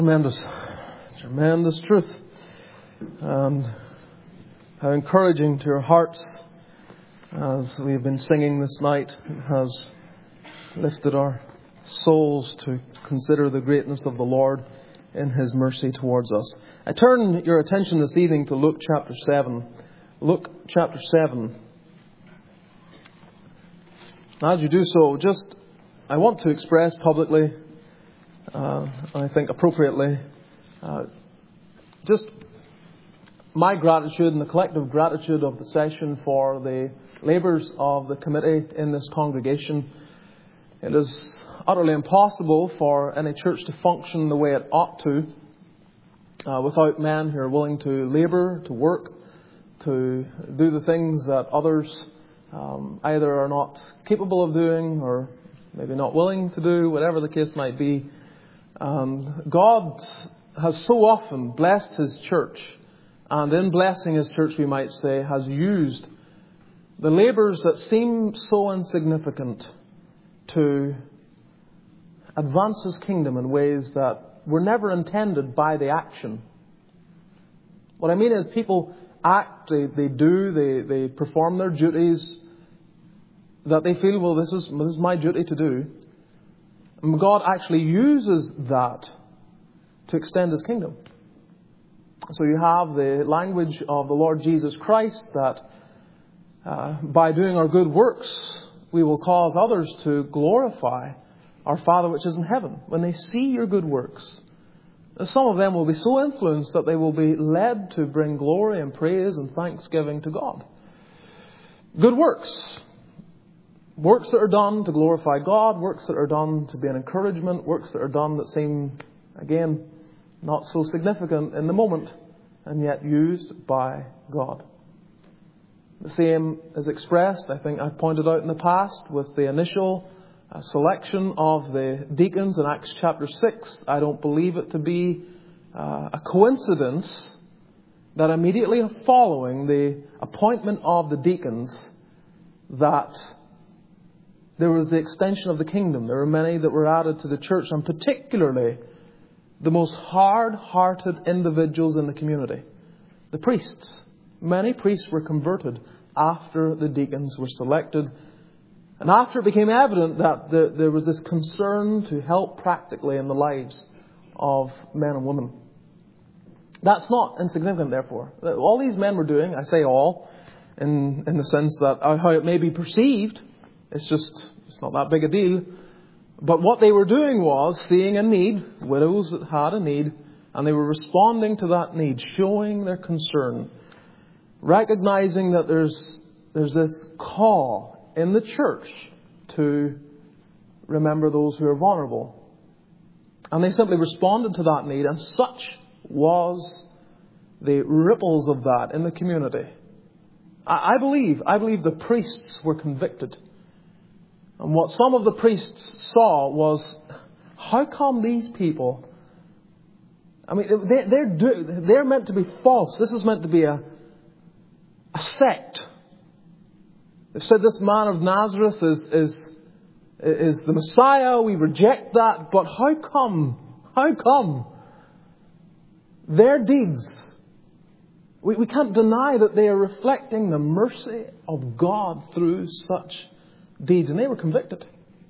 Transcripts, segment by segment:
Tremendous truth, and how encouraging to your hearts as we've been singing this night. It has lifted our souls to consider the greatness of the Lord in His mercy towards us. I turn your attention this evening to Luke chapter 7. Luke chapter 7. As you do so, I want to express publicly, I think appropriately, just my gratitude and the collective gratitude of the session for the labours of the committee in this congregation. It is utterly impossible for any church to function the way it ought to without men who are willing to labour, to work, to do the things that others either are not capable of doing or maybe not willing to do, whatever the case might be. God has so often blessed His church, and in blessing His church, we might say, has used the labours that seem so insignificant to advance His kingdom in ways that were never intended by the action. What I mean is, people act, they perform their duties that they feel, well, this is my duty to do. And God actually uses that to extend His kingdom. So you have the language of the Lord Jesus Christ that by doing our good works, we will cause others to glorify our Father which is in heaven. When they see your good works, some of them will be so influenced that they will be led to bring glory and praise and thanksgiving to God. Good works. Works that are done to glorify God, works that are done to be an encouragement, works that are done that seem, again, not so significant in the moment, and yet used by God. The same is expressed, I think I've pointed out in the past, with the initial selection of the deacons in Acts chapter 6. I don't believe it to be a coincidence that immediately following the appointment of the deacons, that there was the extension of the kingdom. There were many that were added to the church, and particularly the most hard-hearted individuals in the community, the priests. Many priests were converted after the deacons were selected, and after it became evident that there was this concern to help practically in the lives of men and women. That's not insignificant, therefore. All these men were doing, I say all, in the sense that how it may be perceived, it's not that big a deal. But what they were doing was seeing a need, widows that had a need, and they were responding to that need, showing their concern, recognizing that there's this call in the church to remember those who are vulnerable. And they simply responded to that need, and such was the ripples of that in the community. I believe the priests were convicted. And what some of the priests saw was, how come these people, they're meant to be false. This is meant to be a sect. They've said this man of Nazareth is the Messiah. We reject that. But how come their deeds, we can't deny that they are reflecting the mercy of God through such deeds. And they were convicted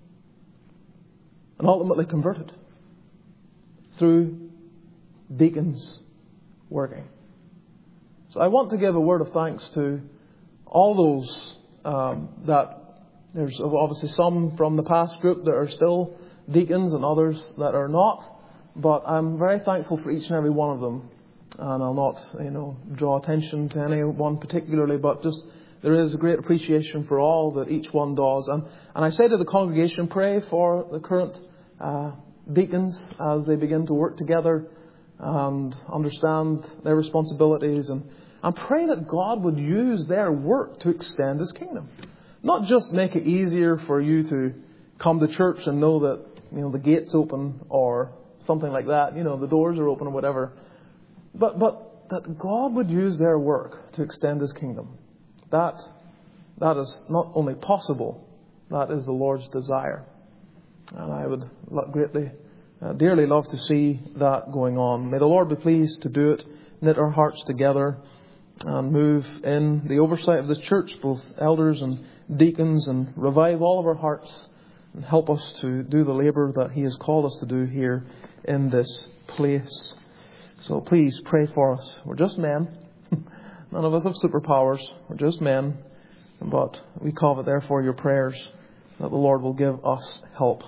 and ultimately converted through deacons working. So I want to give a word of thanks to all those that there's obviously some from the past group that are still deacons and others that are not, but I'm very thankful for each and every one of them, and I'll not draw attention to any one particularly, but just there is a great appreciation for all that each one does. And I say to the congregation, pray for the current deacons as they begin to work together and understand their responsibilities. And pray that God would use their work to extend His kingdom. Not just make it easier for you to come to church and know that the gate's open or something like that. The doors are open or whatever. But that God would use their work to extend His kingdom. That is not only possible, that is the Lord's desire. And I would greatly dearly love to see that going on. May the Lord be pleased to do it, knit our hearts together and move in the oversight of this church, both elders and deacons, and revive all of our hearts and help us to do the labour that He has called us to do here in this place. So please pray for us. We're just men. None of us have superpowers. We're just men. But we covet, therefore, your prayers that the Lord will give us help.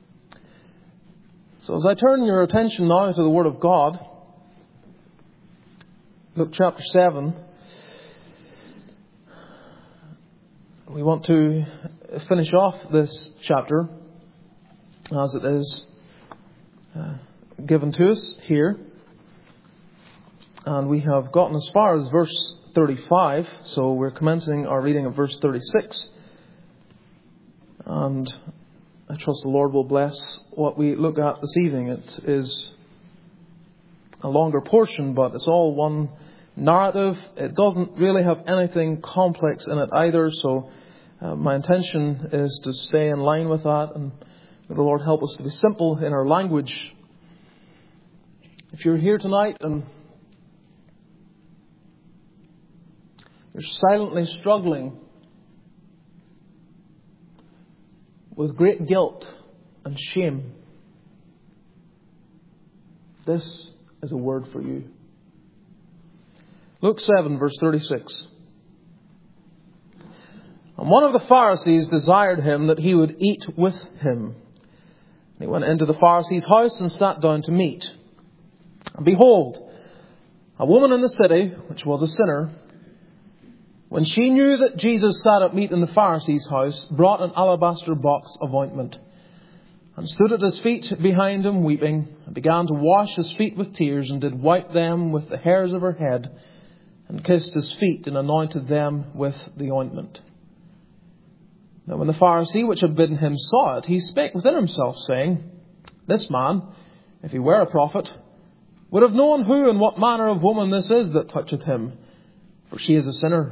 So as I turn your attention now to the Word of God, Luke chapter 7, we want to finish off this chapter as it is given to us here. And we have gotten as far as verse 35, so we're commencing our reading of verse 36. And I trust the Lord will bless what we look at this evening. It is a longer portion, but it's all one narrative. It doesn't really have anything complex in it either, so my intention is to stay in line with that, and may the Lord help us to be simple in our language. If you're here tonight and you're silently struggling with great guilt and shame, this is a word for you. Luke 7, verse 36. And one of the Pharisees desired him that he would eat with him. And he went into the Pharisee's house and sat down to meat. And behold, a woman in the city, which was a sinner, when she knew that Jesus sat at meat in the Pharisee's house, brought an alabaster box of ointment, and stood at his feet behind him weeping, and began to wash his feet with tears, and did wipe them with the hairs of her head, and kissed his feet, and anointed them with the ointment. Now when the Pharisee which had bidden him saw it, he spake within himself, saying, This man, if he were a prophet, would have known who and what manner of woman this is that toucheth him, for she is a sinner.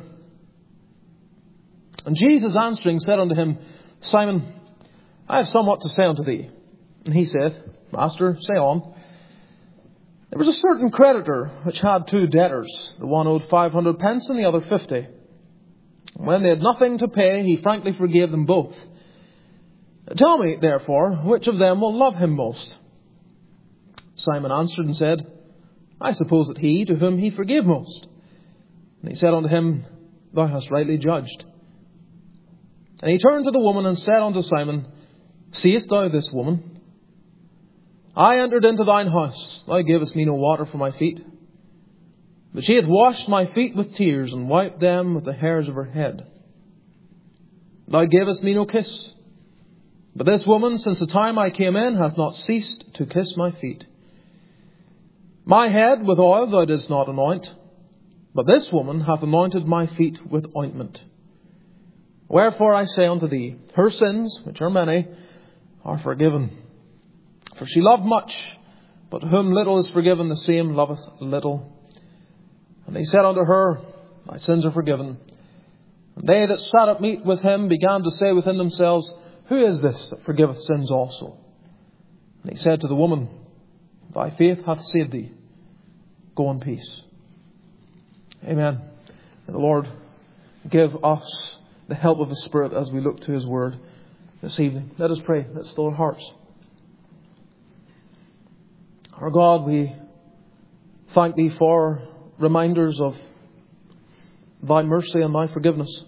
And Jesus answering said unto him, Simon, I have somewhat to say unto thee. And he said, Master, say on. There was a certain creditor which had two debtors. The one owed 500 pence and the other 50. And when they had nothing to pay, he frankly forgave them both. Tell me, therefore, which of them will love him most? Simon answered and said, I suppose that he to whom he forgave most. And he said unto him, Thou hast rightly judged. And he turned to the woman and said unto Simon, Seest thou this woman? I entered into thine house. Thou gavest me no water for my feet, but she hath washed my feet with tears, and wiped them with the hairs of her head. Thou gavest me no kiss, but this woman, since the time I came in, hath not ceased to kiss my feet. My head with oil thou didst not anoint, but this woman hath anointed my feet with ointment. Wherefore I say unto thee, her sins, which are many, are forgiven. For she loved much, but to whom little is forgiven, the same loveth little. And he said unto her, Thy sins are forgiven. And they that sat at meat with him began to say within themselves, Who is this that forgiveth sins also? And he said to the woman, Thy faith hath saved thee. Go in peace. Amen. May the Lord give us the help of the Spirit as we look to His Word this evening. Let us pray. Let's still our hearts. Our God, we thank Thee for reminders of Thy mercy and Thy forgiveness.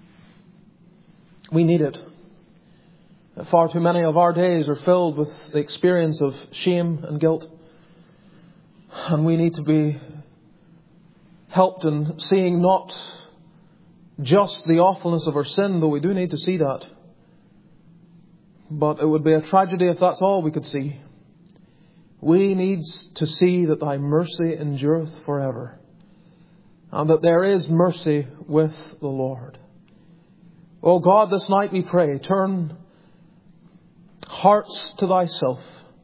We need it. Far too many of our days are filled with the experience of shame and guilt. And we need to be helped in seeing not just the awfulness of our sin, though we do need to see that. But it would be a tragedy if that's all we could see. We need to see that Thy mercy endureth forever, and that there is mercy with the Lord. O God, this night we pray, turn hearts to Thyself.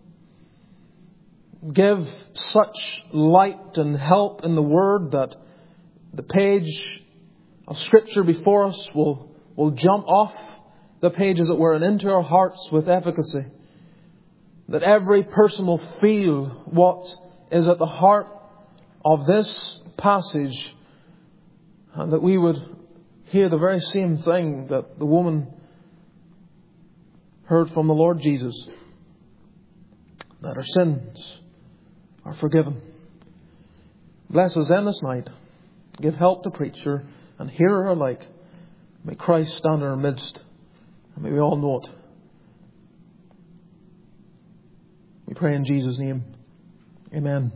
Give such light and help in the Word that the page of Scripture before us will jump off the page, as it were, and into our hearts with efficacy. that every person will feel what is at the heart of this passage, and that we would hear the very same thing that the woman heard from the Lord Jesus, that our sins are forgiven. Bless us then this night. Give help to preacher and hearer alike. May Christ stand in our midst, and may we all know it. We pray in Jesus' name. Amen.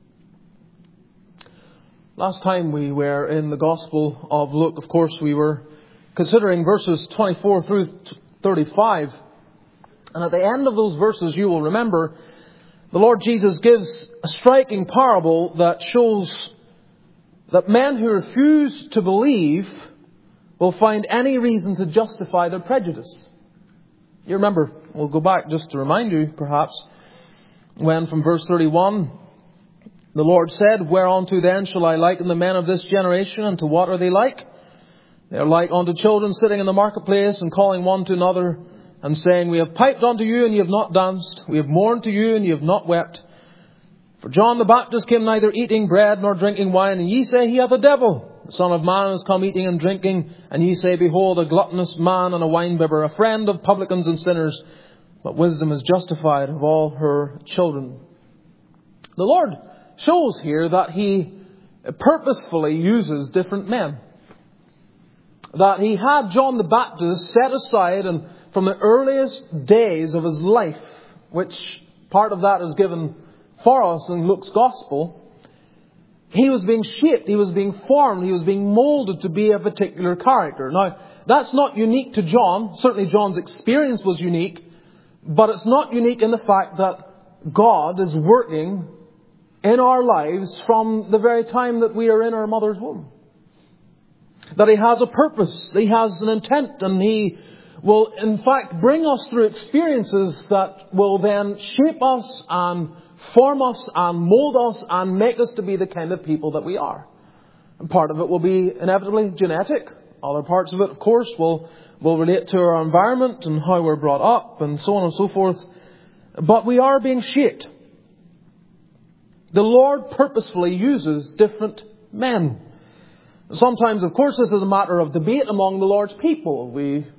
Last time we were in the Gospel of Luke, of course, we were considering verses 24 through 35. And at the end of those verses, you will remember, the Lord Jesus gives a striking parable that shows that men who refuse to believe will find any reason to justify their prejudice. You remember, we'll go back just to remind you, perhaps, when from verse 31, the Lord said, "Whereunto then shall I liken the men of this generation, and to what are they like? They are like unto children sitting in the marketplace, and calling one to another, and saying, We have piped unto you, and ye have not danced. We have mourned to you, and ye have not wept. For John the Baptist came neither eating bread nor drinking wine, and ye say, He hath a devil. The Son of Man is come eating and drinking, and ye say, Behold, a gluttonous man and a winebibber, a friend of publicans and sinners. But wisdom is justified of all her children." The Lord shows here that He purposefully uses different men. That He had John the Baptist set aside, and from the earliest days of his life, which part of that is given for us in Luke's Gospel, he was being shaped, he was being formed, he was being molded to be a particular character. Now, that's not unique to John. Certainly John's experience was unique, but it's not unique in the fact that God is working in our lives from the very time that we are in our mother's womb. That He has a purpose, He has an intent, and He will in fact bring us through experiences that will then shape us and form us and mold us and make us to be the kind of people that we are. And part of it will be inevitably genetic. Other parts of it, of course, will relate to our environment and how we're brought up and so on and so forth. But we are being shaped. The Lord purposefully uses different men. Sometimes, of course, this is a matter of debate among the Lord's people.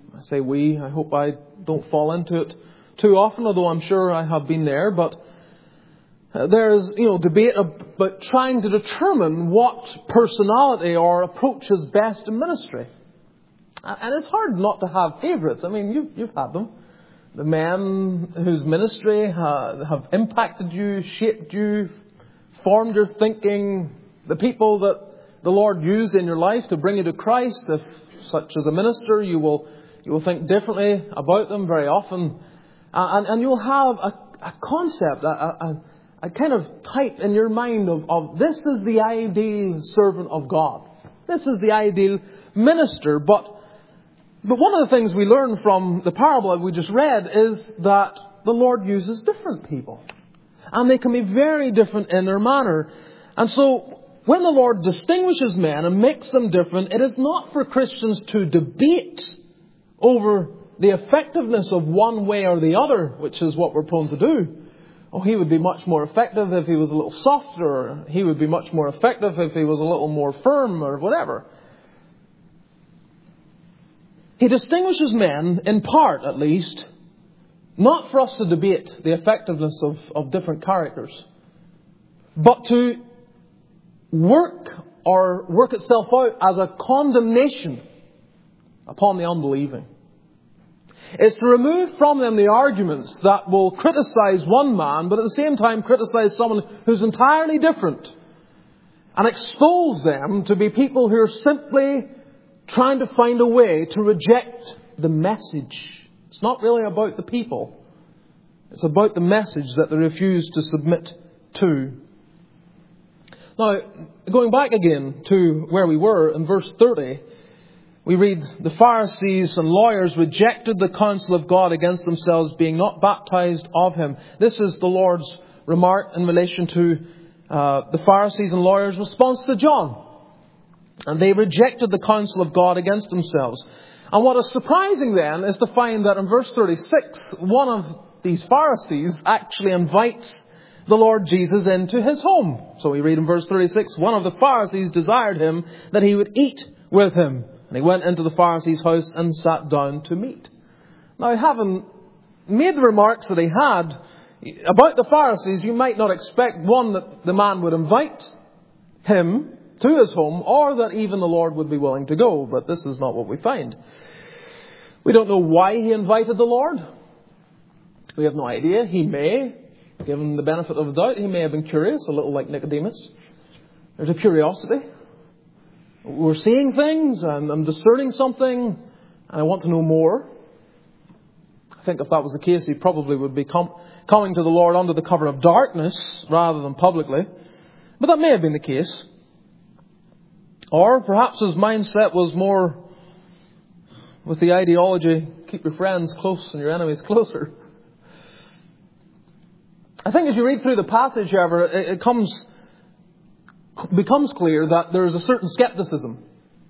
I hope I don't fall into it too often, although I'm sure I have been there. But there's, debate about trying to determine what personality or approach is best in ministry. And it's hard not to have favourites. I mean, you've had them. The men whose ministry have impacted you, shaped you, formed your thinking. The people that the Lord used in your life to bring you to Christ. If such as a minister, you will think differently about them very often. And you'll have a concept, a kind of type in your mind of this is the ideal servant of God. This is the ideal minister. But one of the things we learn from the parable that we just read is that the Lord uses different people. And they can be very different in their manner. And so when the Lord distinguishes men and makes them different, it is not for Christians to debate over the effectiveness of one way or the other, which is what we're prone to do. Oh, he would be much more effective if he was a little softer, or he would be much more effective if he was a little more firm, or whatever. He distinguishes men, in part at least, not for us to debate the effectiveness of different characters, but to work itself out as a condemnation upon the unbelieving. It's to remove from them the arguments that will criticize one man, but at the same time criticize someone who's entirely different, and expose them to be people who are simply trying to find a way to reject the message. It's not really about the people. It's about the message that they refuse to submit to. Now, going back again to where we were in verse 30, we read, "The Pharisees and lawyers rejected the counsel of God against themselves, being not baptized of Him." This is the Lord's remark in relation to the Pharisees and lawyers' response to John. And they rejected the counsel of God against themselves. And what is surprising then is to find that in verse 36, one of these Pharisees, actually invites the Lord Jesus into his home. So we read in verse 36, one of the Pharisees desired him that he would eat with him. And he went into the Pharisee's house and sat down to meat. Now, having made the remarks that he had about the Pharisees, you might not expect, one, that the man would invite him to his home, or that even the Lord would be willing to go. But this is not what we find. We don't know why he invited the Lord. We have no idea. He may, given the benefit of the doubt, he may have been curious, a little like Nicodemus. There's a curiosity. We're seeing things, and I'm discerning something, and I want to know more. I think if that was the case, he probably would be coming to the Lord under the cover of darkness rather than publicly. But that may have been the case. Or perhaps his mindset was more with the ideology, keep your friends close and your enemies closer. I think as you read through the passage, however, it becomes clear that there is a certain skepticism.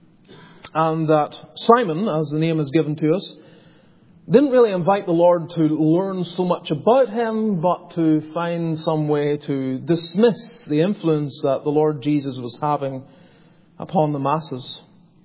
And that Simon, as the name is given to us, didn't really invite the Lord to learn so much about him, but to find some way to dismiss the influence that the Lord Jesus was having upon the masses.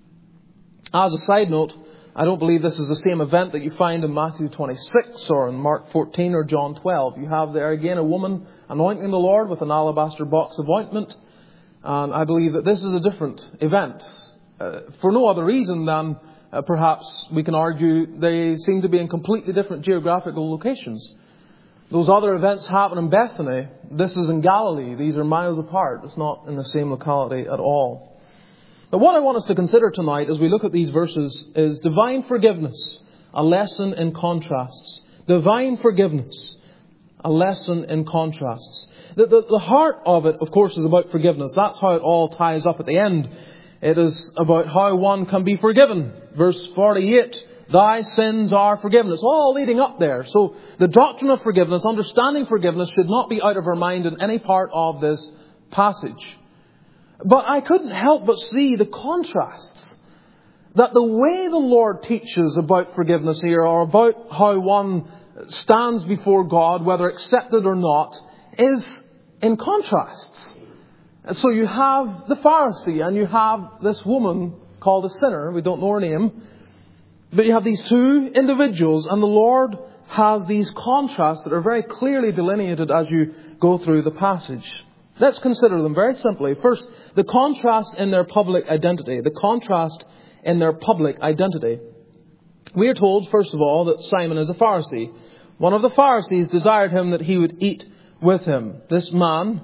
As a side note, I don't believe this is the same event that you find in Matthew 26 or in Mark 14 or John 12. You have there again a woman anointing the Lord with an alabaster box of ointment. And I believe that this is a different event. For no other reason than perhaps we can argue they seem to be in completely different geographical locations. Those other events happen in Bethany. This is in Galilee. These are miles apart. It's not in the same locality at all. But what I want us to consider tonight as we look at these verses is divine forgiveness, a lesson in contrasts. Divine forgiveness, a lesson in contrasts. The heart of it, of course, is about forgiveness. That's how it all ties up at the end. It is about how one can be forgiven. Verse 48, thy sins are forgiven. It's all leading up there. So the doctrine of forgiveness, understanding forgiveness, should not be out of our mind in any part of this passage. But I couldn't help but see the contrasts. That the way the Lord teaches about forgiveness here, or about how one stands before God, whether accepted or not, is in contrasts. And so you have the Pharisee and you have this woman called a sinner. We don't know her name. But you have these two individuals, and the Lord has these contrasts that are very clearly delineated as you go through the passage. Let's consider them very simply. First, the contrast in their public identity. The contrast in their public identity. We are told, first of all, that Simon is a Pharisee. One of the Pharisees desired him that he would eat with him. This man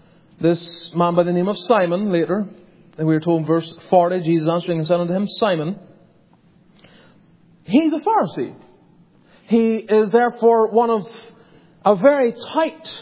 by the name of Simon, later, and we are told in verse 40, Jesus answering and said unto him, Simon, he's a Pharisee. He is therefore one of a very tight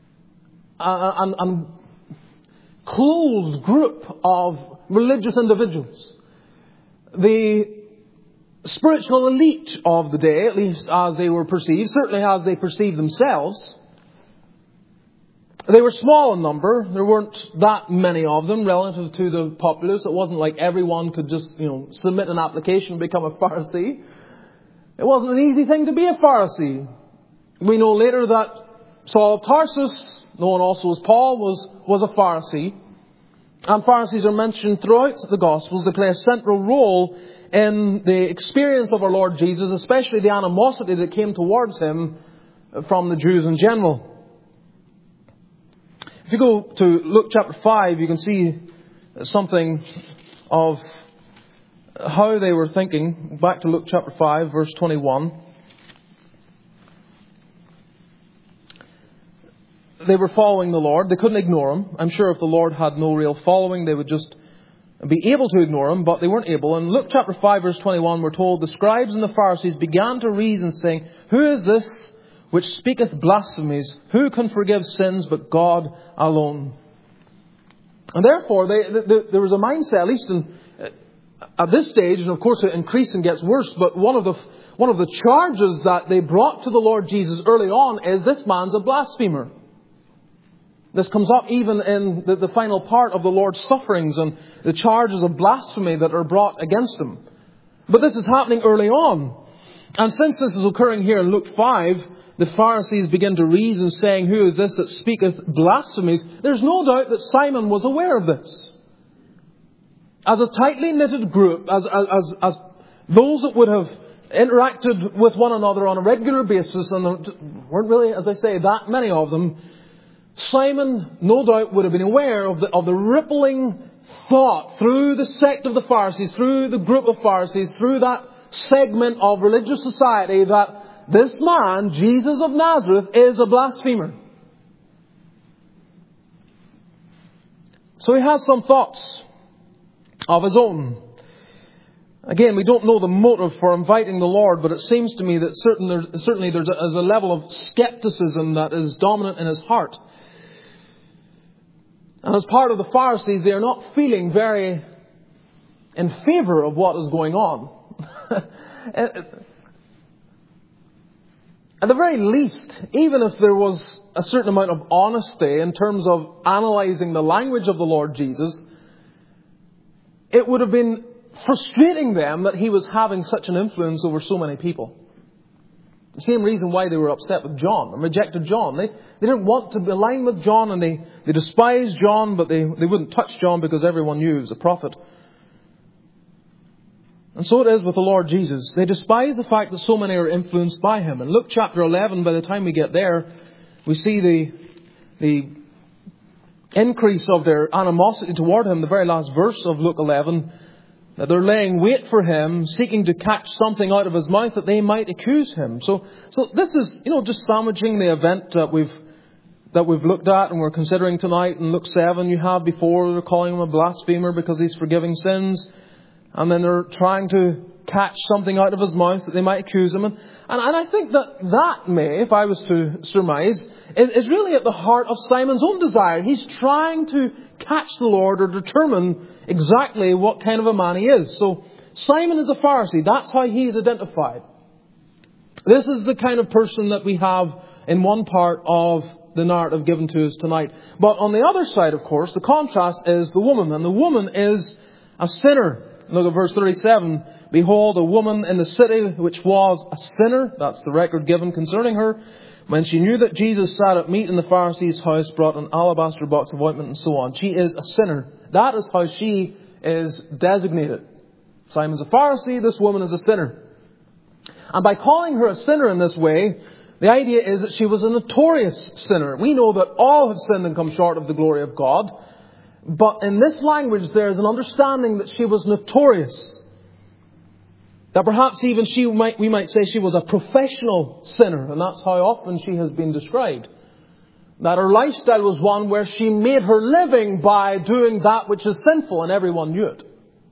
and closed group of religious individuals. The spiritual elite of the day, at least as they were perceived, certainly as they perceived themselves. They were small in number. There weren't that many of them relative to the populace. It wasn't like everyone could just, submit an application and become a Pharisee. It wasn't an easy thing to be a Pharisee. We know later that Saul of Tarsus, known also as Paul, was a Pharisee. And Pharisees are mentioned throughout the Gospels. They play a central role in the experience of our Lord Jesus, especially the animosity that came towards him from the Jews in general. If you go to Luke chapter 5, you can see something of how they were thinking. Back to Luke chapter 5, verse 21. They were following the Lord. They couldn't ignore him. I'm sure if the Lord had no real following, they would just be able to ignore him, but they weren't able. In Luke chapter 5, verse 21, we're told, the scribes and the Pharisees began to reason, saying, who is this which speaketh blasphemies? Who can forgive sins but God alone? And therefore, there was a mindset, at least at this stage, and of course it increases and gets worse, but one of the charges that they brought to the Lord Jesus early on is this man's a blasphemer. This comes up even in the final part of the Lord's sufferings and the charges of blasphemy that are brought against him. But this is happening early on. And since this is occurring here in Luke 5, the Pharisees begin to reason, saying, "Who is this that speaketh blasphemies?" There's no doubt that Simon was aware of this. As a tightly knitted group, as those that would have interacted with one another on a regular basis, and there weren't really, as I say, that many of them, Simon no doubt would have been aware of the rippling thought through the sect of the Pharisees, through the group of Pharisees, through that segment of religious society, that this man, Jesus of Nazareth, is a blasphemer. So he has some thoughts of his own. Again, we don't know the motive for inviting the Lord, but it seems to me that certainly there's a level of skepticism that is dominant in his heart. And as part of the Pharisees, they are not feeling very in favour of what is going on. At the very least, even if there was a certain amount of honesty in terms of analysing the language of the Lord Jesus, it would have been frustrating them that he was having such an influence over so many people. The same reason why they were upset with John and rejected John. They didn't want to align with John, and they despised John, but they wouldn't touch John because everyone knew he was a prophet. And so it is with the Lord Jesus. They despise the fact that so many are influenced by him. In Luke chapter 11, by the time we get there, we see the increase of their animosity toward him. The very last verse of Luke 11, that they're laying wait for him, seeking to catch something out of his mouth that they might accuse him. So this is, just sandwiching the event that we've looked at and we're considering tonight. In Luke 7, you have before they're calling him a blasphemer because he's forgiving sins. And then they're trying to catch something out of his mouth that they might accuse him. And I think that may, if I was to surmise, is really at the heart of Simon's own desire. He's trying to catch the Lord or determine exactly what kind of a man he is. So Simon is a Pharisee. That's how he is identified. This is the kind of person that we have in one part of the narrative given to us tonight. But on the other side, of course, the contrast is the woman. And the woman is a sinner. Look at verse 37. Behold, a woman in the city which was a sinner. That's the record given concerning her. When she knew that Jesus sat at meat in the Pharisee's house, brought an alabaster box of ointment and so on. She is a sinner. That is how she is designated. Simon's a Pharisee. This woman is a sinner. And by calling her a sinner in this way, the idea is that she was a notorious sinner. We know that all have sinned and come short of the glory of God. But in this language, there is an understanding that she was notorious. That perhaps even we might say she was a professional sinner. And that's how often she has been described. That her lifestyle was one where she made her living by doing that which is sinful, and everyone knew it.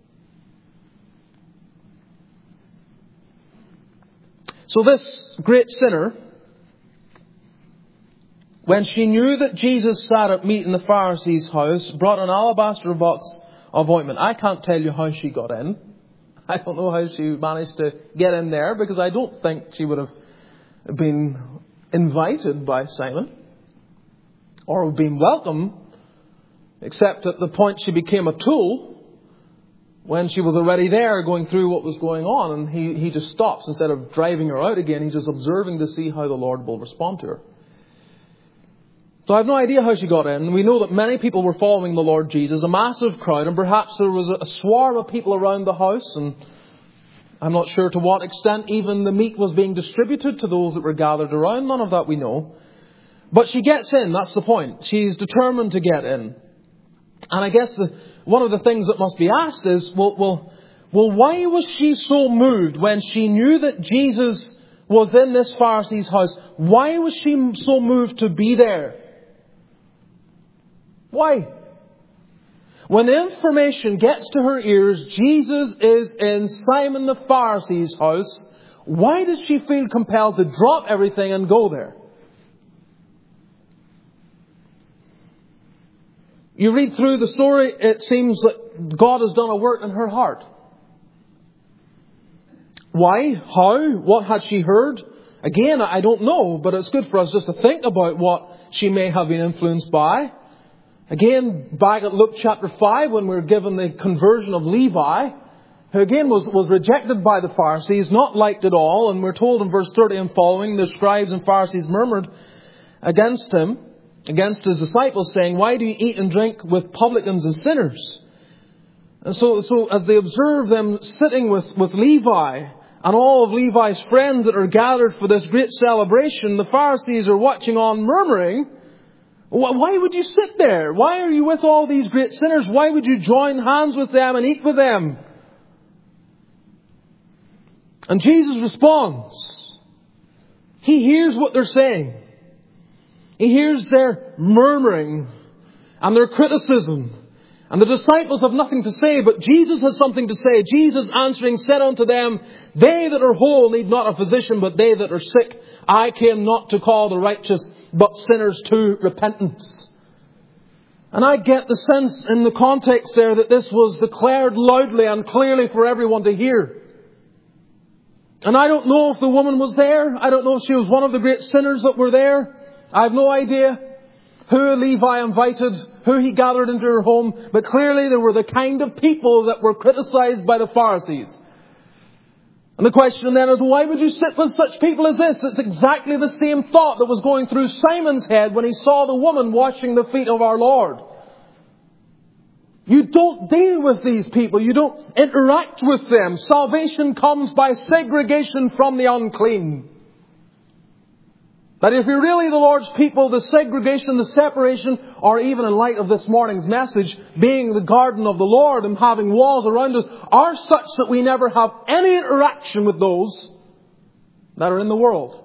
So this great sinner, when she knew that Jesus sat at meat in the Pharisee's house, brought an alabaster box of ointment. I can't tell you how she got in. I don't know how she managed to get in there, because I don't think she would have been invited by Simon or been welcome, except at the point she became a tool, when she was already there going through what was going on, and he just stops. Instead of driving her out again, he's just observing to see how the Lord will respond to her. So I have no idea how she got in. We know that many people were following the Lord Jesus, a massive crowd, and perhaps there was a swarm of people around the house, and I'm not sure to what extent even the meat was being distributed to those that were gathered around. None of that we know. But she gets in, that's the point. She's determined to get in. And I guess one of the things that must be asked is, well, why was she so moved when she knew that Jesus was in this Pharisee's house? Why was she so moved to be there? Why? When the information gets to her ears, Jesus is in Simon the Pharisee's house, why does she feel compelled to drop everything and go there? You read through the story, it seems that God has done a work in her heart. Why? How? What had she heard? Again, I don't know, but it's good for us just to think about what she may have been influenced by. Again, back at Luke chapter 5, when we're given the conversion of Levi, who again was rejected by the Pharisees, not liked at all. And we're told in verse 30 and following, the scribes and Pharisees murmured against him, against his disciples, saying, "Why do you eat and drink with publicans and sinners?" And so as they observe them sitting with Levi and all of Levi's friends that are gathered for this great celebration, the Pharisees are watching on, murmuring, "Why would you sit there? Why are you with all these great sinners? Why would you join hands with them and eat with them?" And Jesus responds. He hears what they're saying. He hears their murmuring and their criticism. And the disciples have nothing to say, but Jesus has something to say. Jesus answering said unto them, "They that are whole need not a physician, but they that are sick. I came not to call the righteous, but sinners to repentance." And I get the sense in the context there that this was declared loudly and clearly for everyone to hear. And I don't know if the woman was there. I don't know if she was one of the great sinners that were there. I have no idea who Levi invited, who he gathered into her home. But clearly there were the kind of people that were criticized by the Pharisees. And the question then is, why would you sit with such people as this? It's exactly the same thought that was going through Simon's head when he saw the woman washing the feet of our Lord. You don't deal with these people. You don't interact with them. Salvation comes by segregation from the unclean. That if you're really the Lord's people, the segregation, the separation, or even in light of this morning's message, being the garden of the Lord and having walls around us, are such that we never have any interaction with those that are in the world.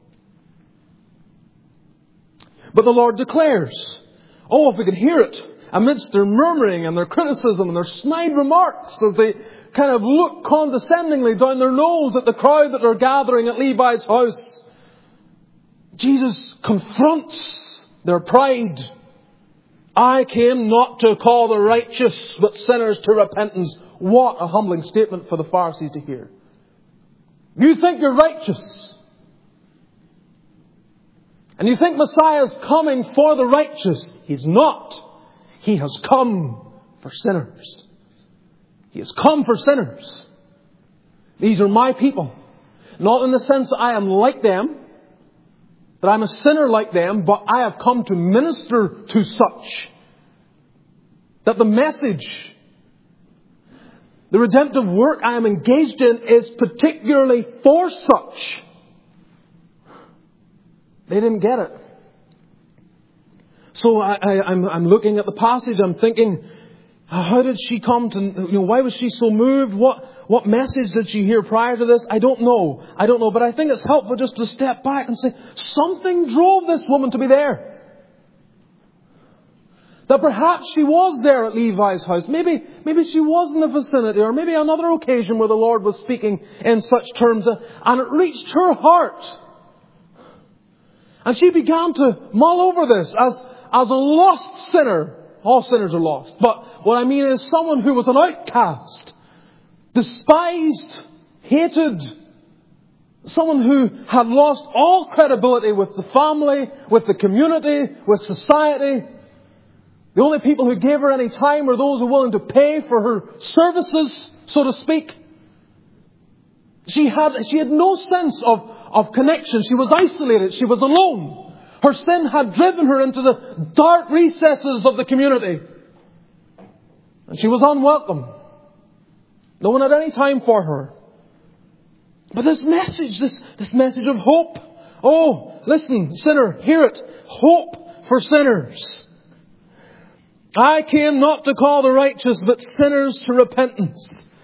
But the Lord declares, if we could hear it, amidst their murmuring and their criticism and their snide remarks, as they kind of look condescendingly down their nose at the crowd that are gathering at Levi's house, Jesus confronts their pride. "I came not to call the righteous, but sinners to repentance." What a humbling statement for the Pharisees to hear. You think you're righteous. And you think Messiah's coming for the righteous. He's not. He has come for sinners. He has come for sinners. These are my people. Not in the sense that I am like them, that I'm a sinner like them, but I have come to minister to such. That the message, the redemptive work I am engaged in is particularly for such. They didn't get it. So I'm looking at the passage, I'm thinking, how did she come to, why was she so moved? What message did she hear prior to this? I don't know. But I think it's helpful just to step back and say, something drove this woman to be there. That perhaps she was there at Levi's house. Maybe she was in the vicinity, or maybe another occasion where the Lord was speaking in such terms, and it reached her heart. And she began to mull over this as a lost sinner. All sinners are lost. But what I mean is someone who was an outcast, despised, hated, someone who had lost all credibility with the family, with the community, with society. The only people who gave her any time were those who were willing to pay for her services, so to speak. She had no sense of connection. She was isolated. She was alone. Her sin had driven her into the dark recesses of the community. And she was unwelcome. No one had any time for her. But this message, this message of hope. Oh, listen, sinner, hear it. Hope for sinners. I came not to call the righteous, but sinners to repentance.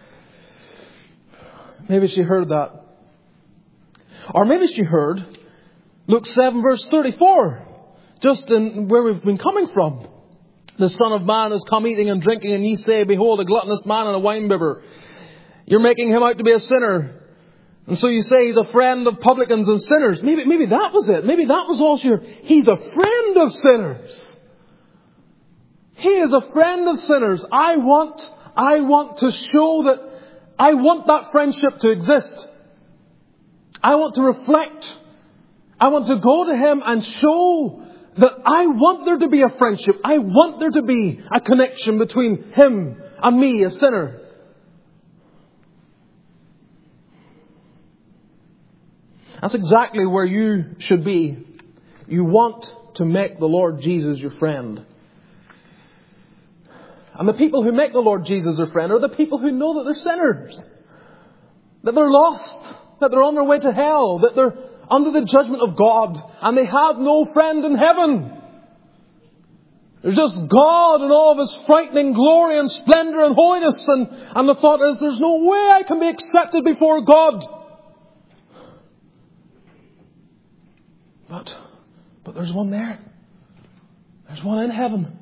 Maybe she heard that. Or maybe she heard Luke 7 verse 34, just in where we've been coming from. The Son of Man has come eating and drinking, and ye say, Behold, a gluttonous man and a winebibber. You're making him out to be a sinner. And so you say he's a friend of publicans and sinners. Maybe that was it. Maybe that was all she heard. He's a friend of sinners. He is a friend of sinners. I want to show that I want that friendship to exist. I want to reflect. I want to go to him and show that I want there to be a friendship. I want there to be a connection between him and me, a sinner. That's exactly where you should be. You want to make the Lord Jesus your friend. And the people who make the Lord Jesus their friend are the people who know that they're sinners. That they're lost. That they're on their way to hell. That they're under the judgment of God. And they have no friend in heaven. There's just God and all of His frightening glory and splendor and holiness. And the thought is, there's no way I can be accepted before God. But there's one there. There's one in heaven.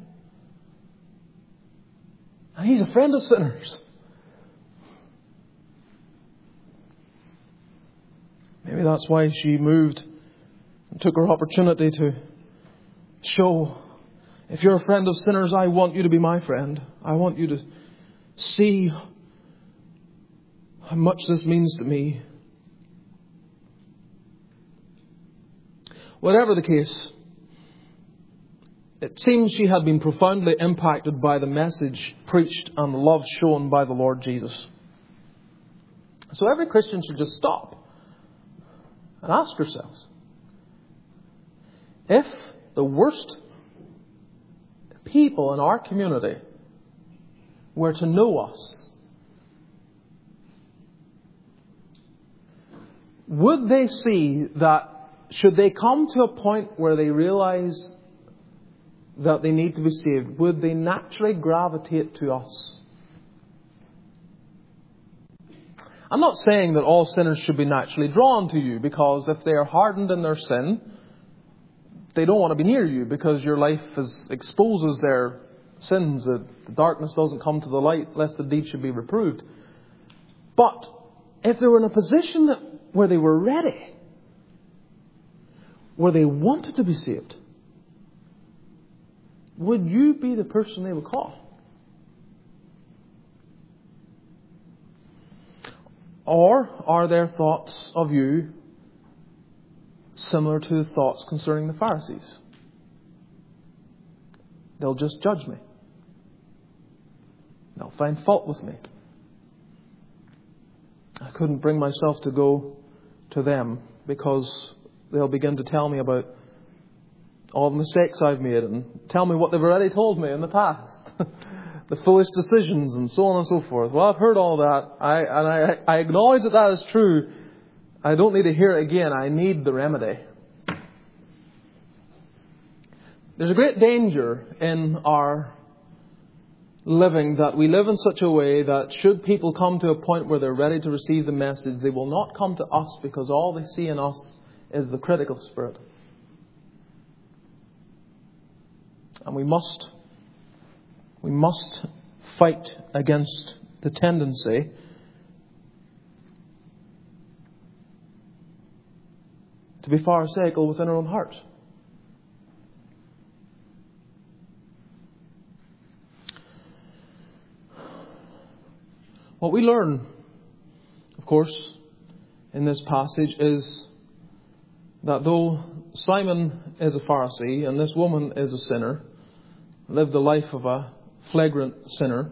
And He's a friend of sinners. Maybe that's why she moved and took her opportunity to show, if you're a friend of sinners, I want you to be my friend. I want you to see how much this means to me. Whatever the case, it seems she had been profoundly impacted by the message preached and the love shown by the Lord Jesus. So every Christian should just stop and ask ourselves, if the worst people in our community were to know us, would they see that should they come to a point where they realize that they need to be saved, would they naturally gravitate to us? I'm not saying that all sinners should be naturally drawn to you, because if they are hardened in their sin, they don't want to be near you, because your life exposes their sins. The darkness doesn't come to the light, lest the deed should be reproved. But if they were in a position where they were ready, where they wanted to be saved, would you be the person they would call? Or are their thoughts of you similar to the thoughts concerning the Pharisees? They'll just judge me. They'll find fault with me. I couldn't bring myself to go to them, because they'll begin to tell me about all the mistakes I've made and tell me what they've already told me in the past. The foolish decisions and so on and so forth. Well, I've heard all that. I acknowledge that is true. I don't need to hear it again. I need the remedy. There's a great danger in our living, that we live in such a way that should people come to a point where they're ready to receive the message, they will not come to us, because all they see in us is the critical spirit. And we must fight against the tendency to be pharisaical within our own hearts. What we learn, of course, in this passage is that though Simon is a Pharisee and this woman is a sinner, lived the life of a flagrant sinner,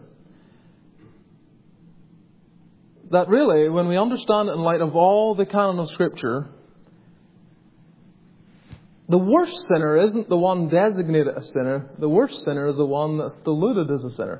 that really, when we understand it in light of all the canon of Scripture, the worst sinner isn't the one designated a sinner. The worst sinner is the one that's deluded as a sinner.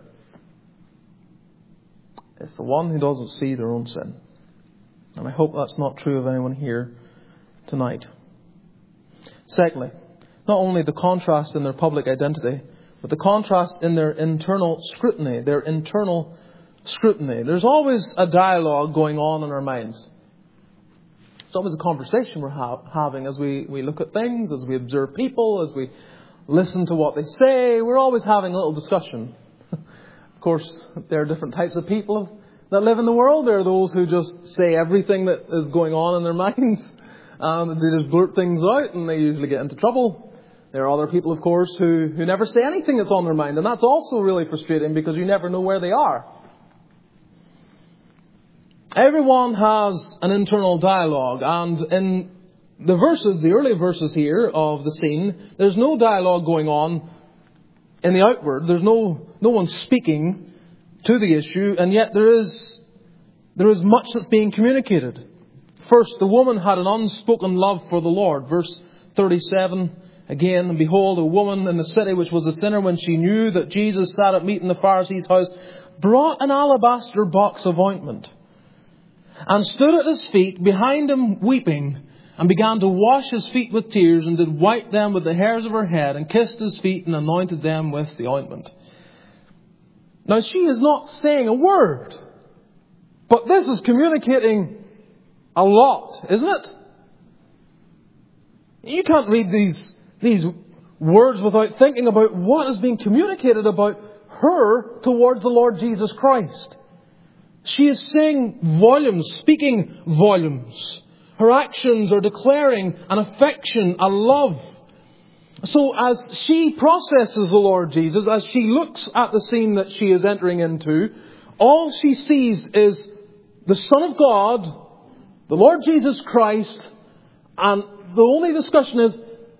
It's the one who doesn't see their own sin. And I hope that's not true of anyone here tonight. Secondly, not only the contrast in their public identity, but the contrast in their internal scrutiny. There's always a dialogue going on in our minds. It's always a conversation we're having as we look at things, as we observe people, as we listen to what they say. We're always having a little discussion. Of course, there are different types of people that live in the world. There are those who just say everything that is going on in their minds. They just blurt things out and they usually get into trouble. There are other people, of course, who never say anything that's on their mind. And that's also really frustrating, because you never know where they are. Everyone has an internal dialogue. And in the early verses here of the scene, there's no dialogue going on in the outward. There's no one speaking to the issue, and yet there is much that's being communicated. First, the woman had an unspoken love for the Lord. Verse 37, again, and behold, a woman in the city which was a sinner, when she knew that Jesus sat at meat in the Pharisee's house, brought an alabaster box of ointment, and stood at his feet behind him weeping, and began to wash his feet with tears, and did wipe them with the hairs of her head, and kissed his feet, and anointed them with the ointment. Now she is not saying a word, but this is communicating a lot, isn't it? You can't read these words without thinking about what is being communicated about her towards the Lord Jesus Christ. She is saying volumes, speaking volumes. Her actions are declaring an affection, a love. So as she processes the Lord Jesus, as she looks at the scene that she is entering into, all she sees is the Son of God, the Lord Jesus Christ, and the only discussion is,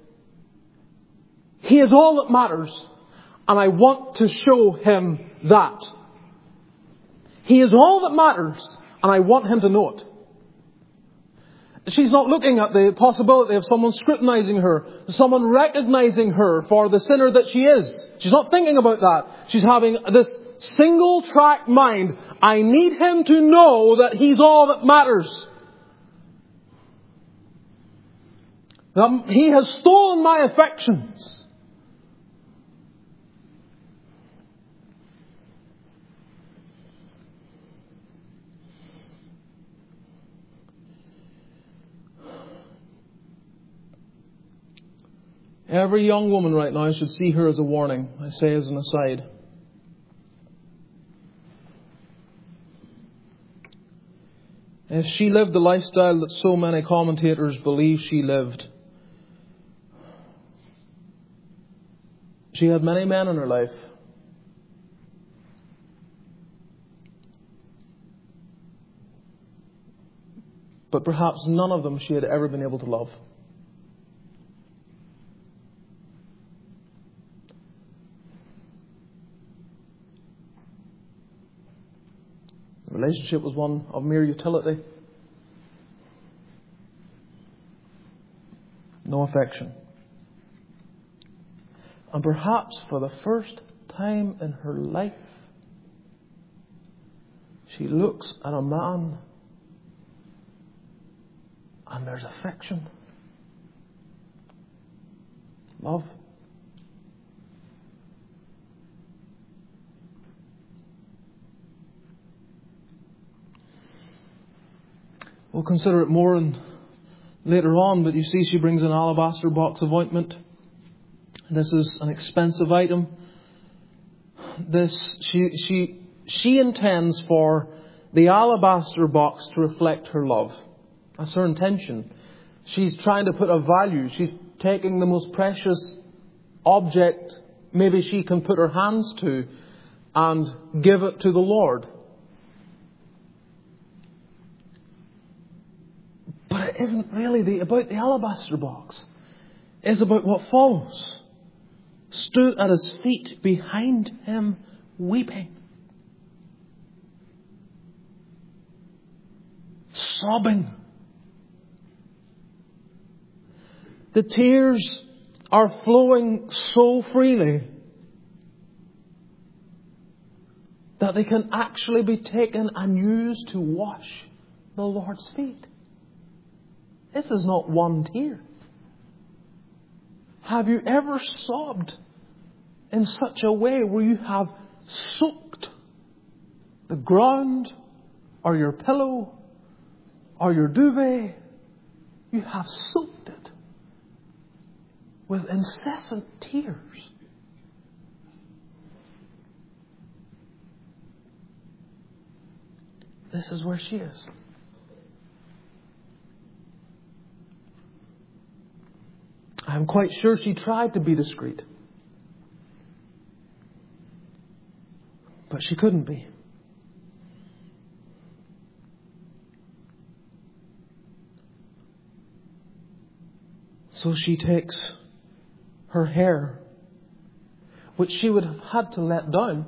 He is all that matters, and I want to show Him that. He is all that matters, and I want Him to know it. She's not looking at the possibility of someone scrutinizing her, someone recognizing her for the sinner that she is. She's not thinking about that. She's having this single-track mind. I need Him to know that He's all that matters. That He has stolen my affections. Every young woman right now should see her as a warning. I say as an aside. If she lived the lifestyle that so many commentators believe she lived, she had many men in her life. But perhaps none of them she had ever been able to love. The relationship was one of mere utility. No affection. And perhaps for the first time in her life, she looks at a man and there's affection. Love. We'll consider it more later on, but you see she brings an alabaster box of ointment. This is an expensive item. She intends for the alabaster box to reflect her love. That's her intention. She's trying to put a value. She's taking the most precious object maybe she can put her hands to and give it to the Lord. But it isn't really about the alabaster box. It's about what follows. Stood at His feet behind Him weeping. Sobbing. The tears are flowing so freely that they can actually be taken and used to wash the Lord's feet. This is not one tear. Have you ever sobbed in such a way where you have soaked the ground or your pillow or your duvet? You have soaked it with incessant tears. This is where she is. I'm quite sure she tried to be discreet. But she couldn't be. So she takes her hair, which she would have had to let down,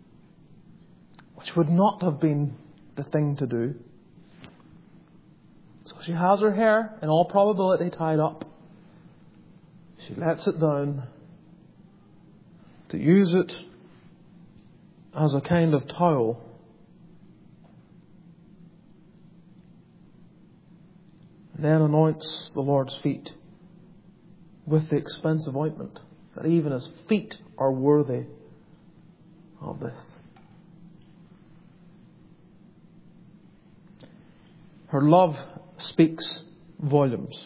which would not have been the thing to do. She has her hair, in all probability, tied up. She lets it down to use it as a kind of towel. And then anoints the Lord's feet with the expensive ointment, that even His feet are worthy of this. Her love speaks volumes.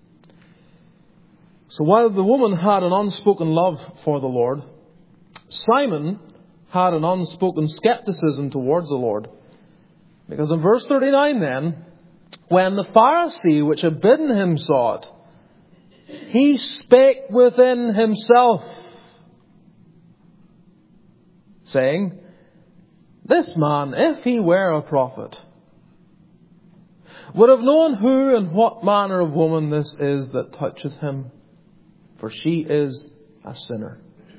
So while the woman had an unspoken love for the Lord, Simon had an unspoken skepticism towards the Lord. Because in verse 39 then, when the Pharisee which had bidden him saw it, he spake within himself, saying, This man, if he were a prophet, would have known who and what manner of woman this is that toucheth him, for she is a sinner.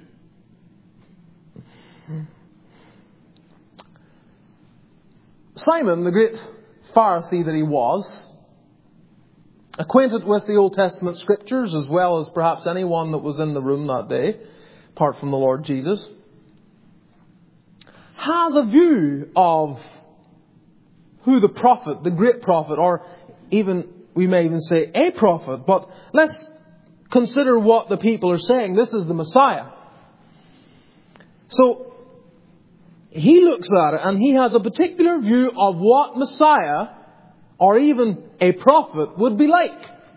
Simon, the great Pharisee that he was, acquainted with the Old Testament Scriptures as well as perhaps anyone that was in the room that day, apart from the Lord Jesus, has a view of who the prophet, the great prophet, or even, we may even say, a prophet. But let's consider what the people are saying. This is the Messiah. So, he looks at it and he has a particular view of what Messiah, or even a prophet, would be like.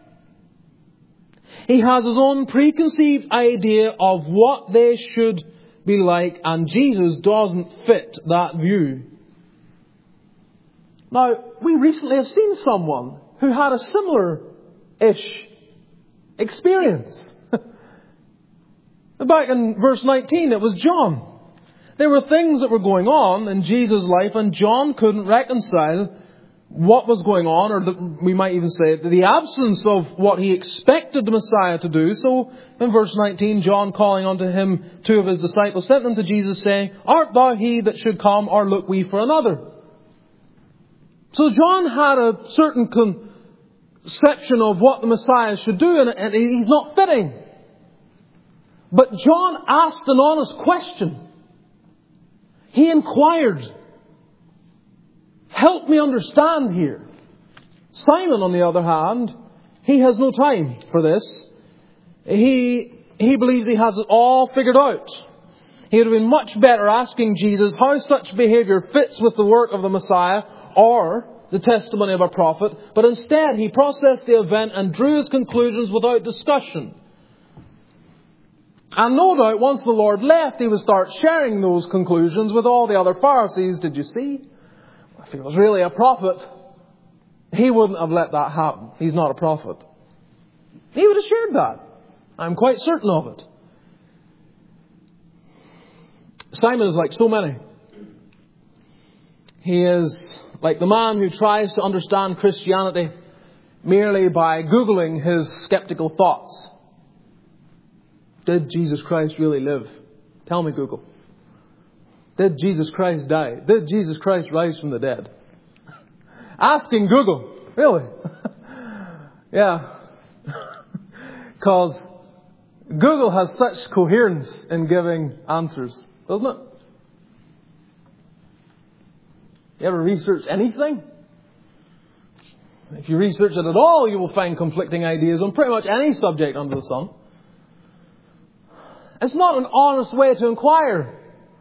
He has his own preconceived idea of what they should be like, and Jesus doesn't fit that view. Now, we recently have seen someone who had a similar-ish experience. Back in verse 19, it was John. There were things that were going on in Jesus' life, and John couldn't reconcile what was going on, or we might even say the absence of what he expected the Messiah to do. So, in verse 19, John, calling unto him 2 of his disciples, sent them to Jesus, saying, Art thou he that should come, or look we for another? So John had a certain conception of what the Messiah should do, and he's not fitting. But John asked an honest question. He inquired, help me understand here. Simon, on the other hand, he has no time for this. He believes he has it all figured out. He would have been much better asking Jesus how such behavior fits with the work of the Messiah or the testimony of a prophet. But instead, he processed the event and drew his conclusions without discussion. And no doubt, once the Lord left, he would start sharing those conclusions with all the other Pharisees. Did you see? If he was really a prophet, he wouldn't have let that happen. He's not a prophet. He would have shared that. I'm quite certain of it. Simon is like so many. He is like the man who tries to understand Christianity merely by Googling his skeptical thoughts. Did Jesus Christ really live? Tell me, Google. Did Jesus Christ die? Did Jesus Christ rise from the dead? Asking Google. Really? Yeah. Because Google has such coherence in giving answers, doesn't it? You ever research anything? If you research it at all, you will find conflicting ideas on pretty much any subject under the sun. It's not an honest way to inquire.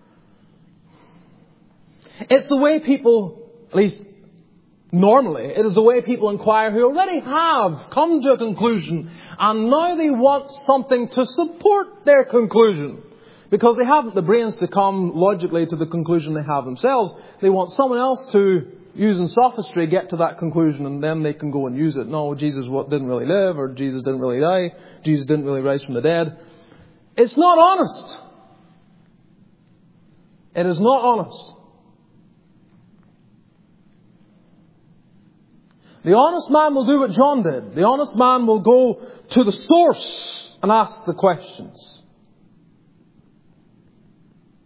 It's the way people, at least normally, it is the way people inquire who already have come to a conclusion, and now they want something to support their conclusion. Because they haven't the brains to come logically to the conclusion they have themselves. They want someone else to, using sophistry, get to that conclusion, and then they can go and use it. No, Jesus didn't really live, or Jesus didn't really die, Jesus didn't really rise from the dead. It's not honest. It is not honest. The honest man will do what John did. The honest man will go to the source and ask the questions.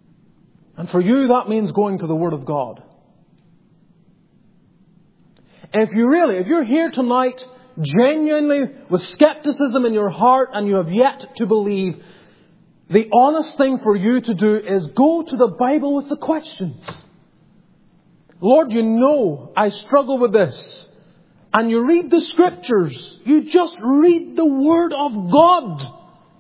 And for you, that means going to the Word of God. if you're here tonight genuinely with skepticism in your heart and you have yet to believe, the honest thing for you to do is go to the Bible with the questions. Lord, you know I struggle with this. And you read the Scriptures. You just read the Word of God.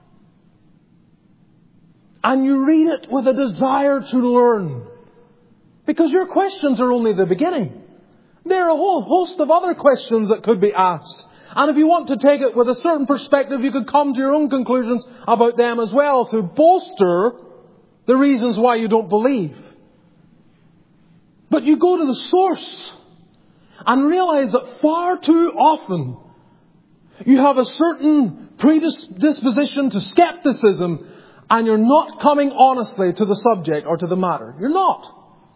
And you read it with a desire to learn. Because your questions are only the beginning. There are a whole host of other questions that could be asked. And if you want to take it with a certain perspective, you could come to your own conclusions about them as well to bolster the reasons why you don't believe. But you go to the source and realize that far too often you have a certain predisposition to skepticism and you're not coming honestly to the subject or to the matter. You're not.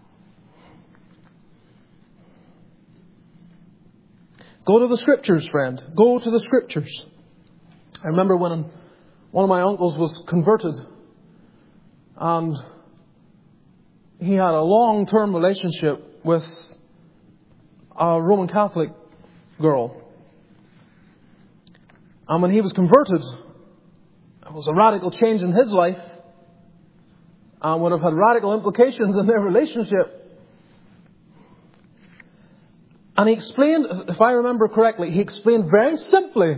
Go to the Scriptures, friend. Go to the Scriptures. I remember when one of my uncles was converted and he had a long-term relationship with a Roman Catholic girl. And when he was converted, it was a radical change in his life and would have had radical implications in their relationship. And he explained, if I remember correctly, he explained very simply,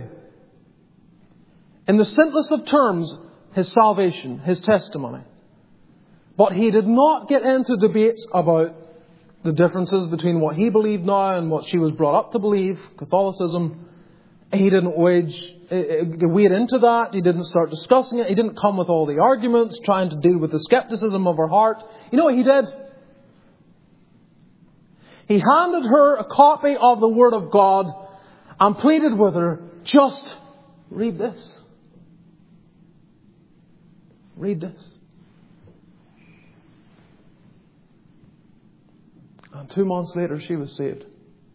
in the simplest of terms, his salvation, his testimony. But he did not get into debates about the differences between what he believed now and what she was brought up to believe, Catholicism. He didn't wade into that. He didn't start discussing it. He didn't come with all the arguments, trying to deal with the skepticism of her heart. You know what he did? He handed her a copy of the Word of God and pleaded with her, just read this. Read this. And 2 months later, she was saved.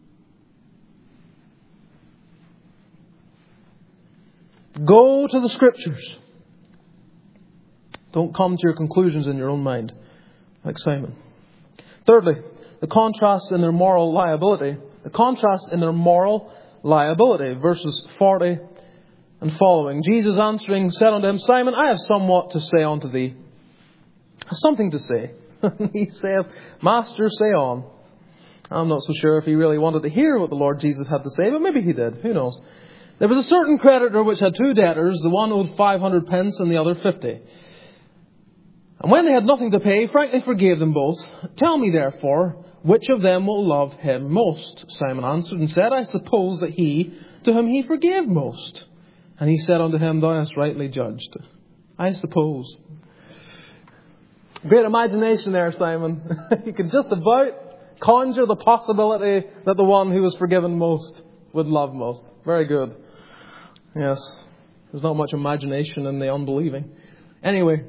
Go to the Scriptures. Don't come to your conclusions in your own mind, like Simon. Thirdly, the contrast in their moral liability. The contrast in their moral liability. Verses 40 and following. Jesus answering said unto him, Simon, I have somewhat to say unto thee. I have something to say. He saith, Master, say on. I'm not so sure if he really wanted to hear what the Lord Jesus had to say, but maybe he did. Who knows? There was a certain creditor which had 2 debtors. The one owed 500 pence and the other 50. And when they had nothing to pay, frankly forgave them both. Tell me therefore, which of them will love him most? Simon answered and said, I suppose that he to whom he forgave most. And he said unto him, Thou hast rightly judged. I suppose. Great imagination there, Simon. You can just about conjure the possibility that the one who was forgiven most would love most. Very good. Yes. There's not much imagination in the unbelieving. Anyway.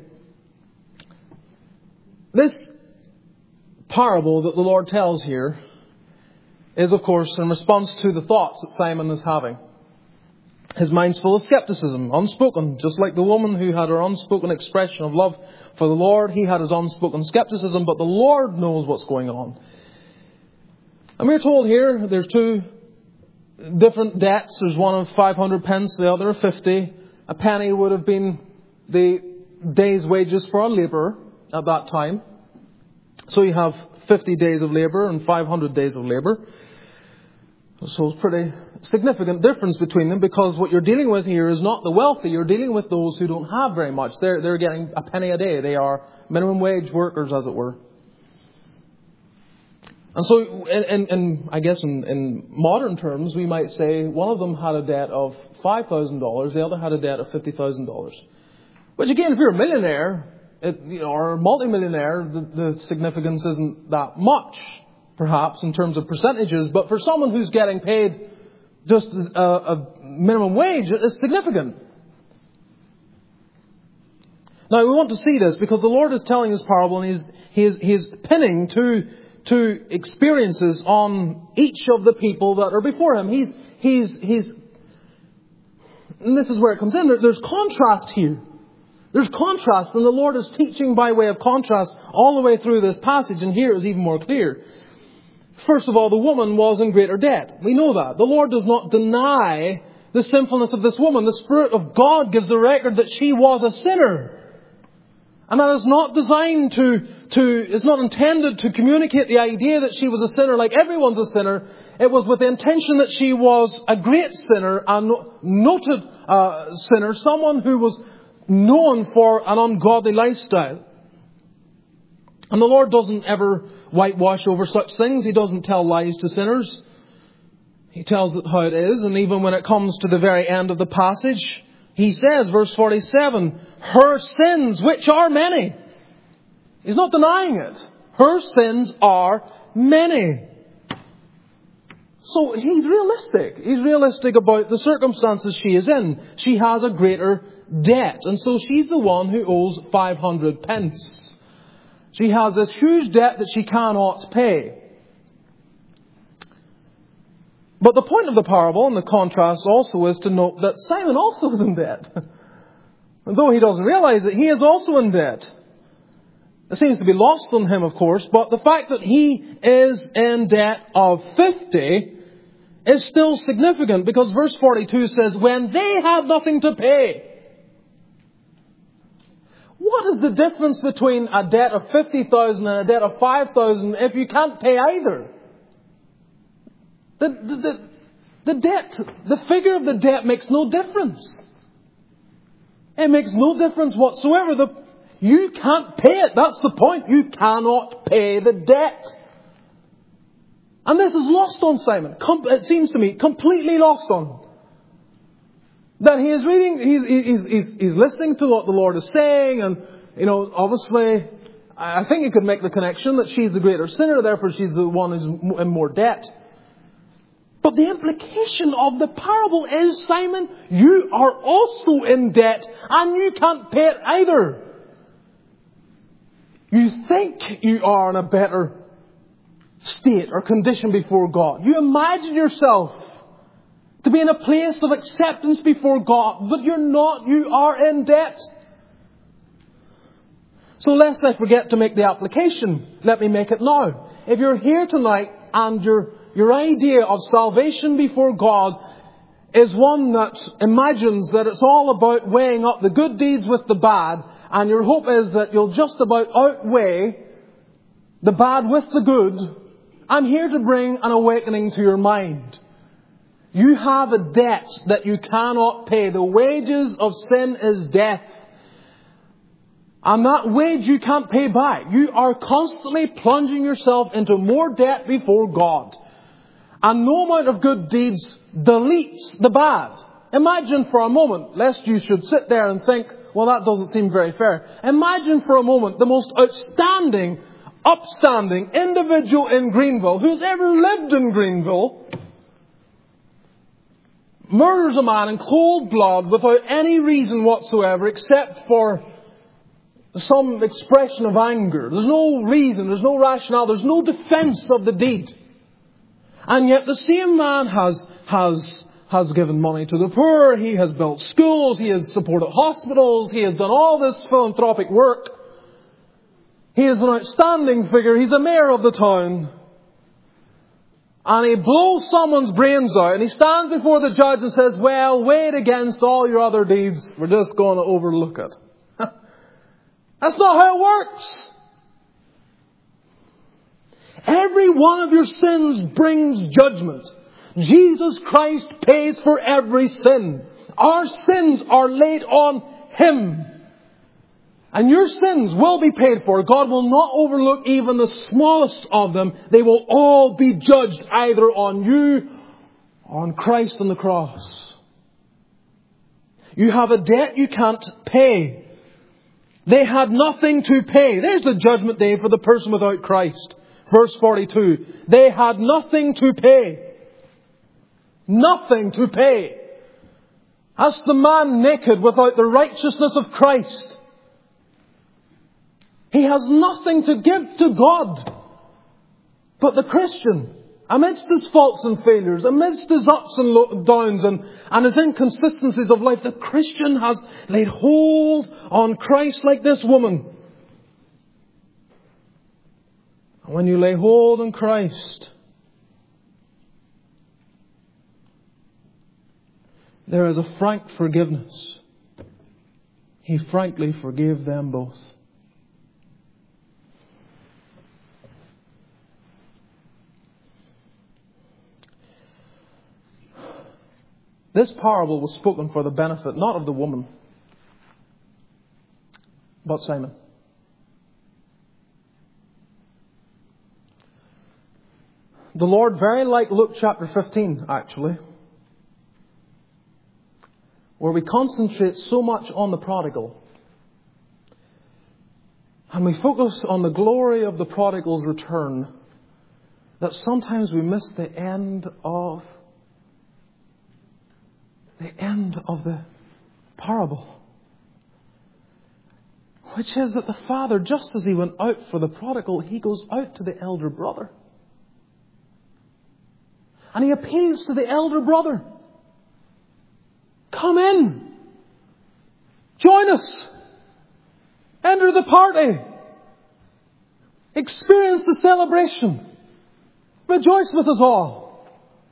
This parable that the Lord tells here is, of course, in response to the thoughts that Simon is having. His mind's full of skepticism, unspoken. Just like the woman who had her unspoken expression of love for the Lord, he had his unspoken skepticism, but the Lord knows what's going on. And we're told here there's 2 different debts. There's one of 500 pence, the other of 50. A penny would have been the day's wages for a labourer at that time. So you have 50 days of labour and 500 days of labour. So it's pretty significant difference between them, because what you're dealing with here is not the wealthy. You're dealing with those who don't have very much. They're getting a penny a day. They are minimum wage workers, as it were. And so, I guess in modern terms, we might say one of them had a debt of $5,000, the other had a debt of $50,000. Which again, if you're a millionaire, or a multimillionaire, the significance isn't that much, perhaps, in terms of percentages. But for someone who's getting paid just a minimum wage, it's significant. Now, we want to see this because the Lord is telling this parable, and He is pinning two experiences on each of the people that are before Him. He's and this is where it comes in. There's contrast here. There's contrast, and the Lord is teaching by way of contrast all the way through this passage, and here is even more clear. First of all, the woman was in greater debt. We know that. The Lord does not deny the sinfulness of this woman. The Spirit of God gives the record that she was a sinner. And that is not designed is not intended to communicate the idea that she was a sinner like everyone's a sinner. It was with the intention that she was a great sinner, a noted sinner, someone who was known for an ungodly lifestyle. And the Lord doesn't ever whitewash over such things. He doesn't tell lies to sinners. He tells it how it is. And even when it comes to the very end of the passage, He says, verse 47, her sins, which are many. He's not denying it. Her sins are many. So He's realistic. He's realistic about the circumstances she is in. She has a greater debt. And so she's the one who owes 500 pence. She has this huge debt that she cannot pay. But the point of the parable and the contrast also is to note that Simon also is in debt. And though he doesn't realize it, he is also in debt. It seems to be lost on him, of course, but the fact that he is in debt of 50 is still significant, because verse 42 says, when they had nothing to pay. What is the difference between a debt of 50,000 and a debt of 5,000 if you can't pay either? The debt, the figure of the debt makes no difference. It makes no difference whatsoever. You can't pay it. That's the point. You cannot pay the debt. And this is lost on Simon. It seems to me completely lost on him. That he is reading, he's listening to what the Lord is saying, and, obviously, I think he could make the connection that she's the greater sinner, therefore she's the one who's in more debt. But the implication of the parable is, Simon, you are also in debt, and you can't pay it either. You think you are in a better state or condition before God. You imagine yourself to be in a place of acceptance before God, but you're not. You are in debt. So lest I forget to make the application, let me make it now. If you're here tonight and your idea of salvation before God is one that imagines that it's all about weighing up the good deeds with the bad, and your hope is that you'll just about outweigh the bad with the good, I'm here to bring an awakening to your mind. You have a debt that you cannot pay. The wages of sin is death. And that wage you can't pay back. You are constantly plunging yourself into more debt before God. And no amount of good deeds deletes the bad. Imagine for a moment, lest you should sit there and think, well, that doesn't seem very fair. Imagine for a moment the most outstanding, upstanding individual in Greenville who's ever lived in Greenville murders a man in cold blood without any reason whatsoever except for some expression of anger. There's no reason, there's no rationale, there's no defense of the deed. And yet the same man has given money to the poor, he has built schools, he has supported hospitals, he has done all this philanthropic work. He is an outstanding figure, he's the mayor of the town. And he blows someone's brains out and he stands before the judge and says, well, weighed against all your other deeds, we're just going to overlook it. That's not how it works. Every one of your sins brings judgment. Jesus Christ pays for every sin. Our sins are laid on Him. And your sins will be paid for. God will not overlook even the smallest of them. They will all be judged either on you or on Christ on the cross. You have a debt you can't pay. They had nothing to pay. There's the judgment day for the person without Christ. Verse 42. They had nothing to pay. Nothing to pay. That's the man naked without the righteousness of Christ. He has nothing to give to God. But the Christian, amidst his faults and failures, amidst his ups and downs and his inconsistencies of life, the Christian has laid hold on Christ like this woman. And when you lay hold on Christ, there is a frank forgiveness. He frankly forgave them both. This parable was spoken for the benefit not of the woman, but Simon. The Lord, very like Luke chapter 15, actually, where we concentrate so much on the prodigal, and we focus on the glory of the prodigal's return, that sometimes we miss the end of the parable, which is that the father, just as he went out for the prodigal, he goes out to the elder brother. And he appeals to the elder brother. Come in. Join us. Enter the party. Experience the celebration. Rejoice with us all.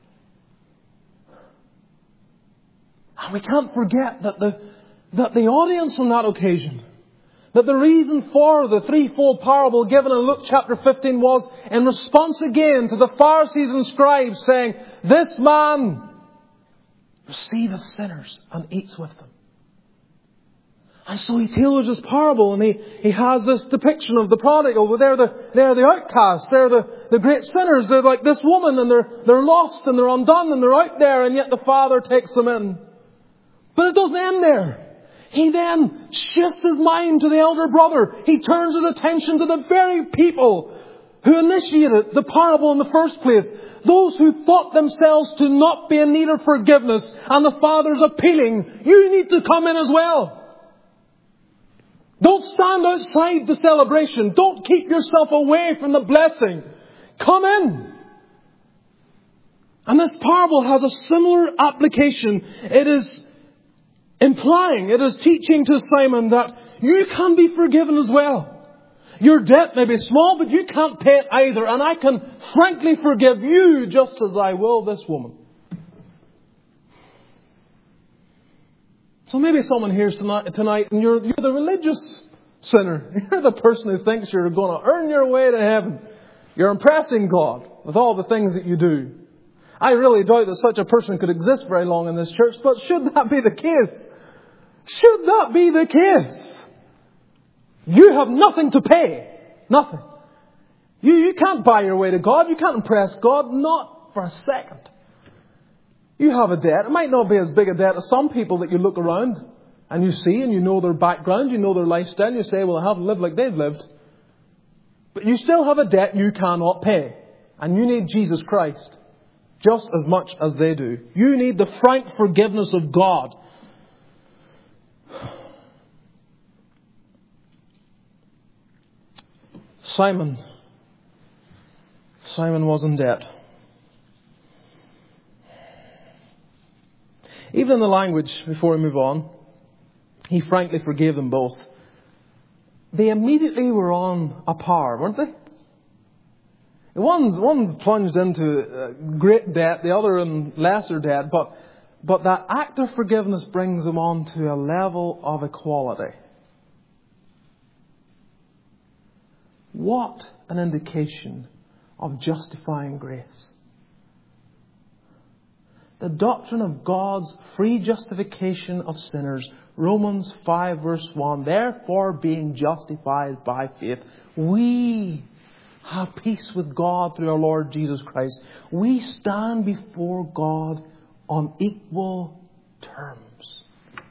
And we can't forget that the audience on that occasion, that the reason for the threefold parable given in Luke chapter 15 was in response again to the Pharisees and scribes saying, this man receiveth sinners and eats with them. And so he tailors this parable, and he has this depiction of the prodigal. They're the outcasts. They're the great sinners. They're like this woman, and they're lost and they're undone and they're out there, and yet the Father takes them in. But it doesn't end there. He then shifts his mind to the elder brother. He turns his attention to the very people who initiated the parable in the first place. Those who thought themselves to not be in need of forgiveness. And the Father's appealing, you need to come in as well. Don't stand outside the celebration. Don't keep yourself away from the blessing. Come in. And this parable has a similar application. It is implying, it is teaching to Simon that you can be forgiven as well. Your debt may be small, but you can't pay it either. And I can frankly forgive you just as I will this woman. So maybe someone here tonight and you're the religious sinner. You're the person who thinks you're going to earn your way to heaven. You're impressing God with all the things that you do. I really doubt that such a person could exist very long in this church, but should that be the case? Should that be the case? You have nothing to pay. Nothing. You can't buy your way to God. You can't impress God. Not for a second. You have a debt. It might not be as big a debt as some people that you look around and you see and you know their background, you know their lifestyle, and you say, well, I haven't lived like they've lived. But you still have a debt you cannot pay. And you need Jesus Christ just as much as they do. You need the frank forgiveness of God. Simon was in debt. Even in the language, before we move on, he frankly forgave them both. They immediately were on a par, weren't they? One's plunged into great debt, the other in lesser debt, but that act of forgiveness brings them on to a level of equality. What an indication of justifying grace. The doctrine of God's free justification of sinners. Romans 5 verse 1. Therefore, being justified by faith, we have peace with God through our Lord Jesus Christ. We stand before God on equal terms.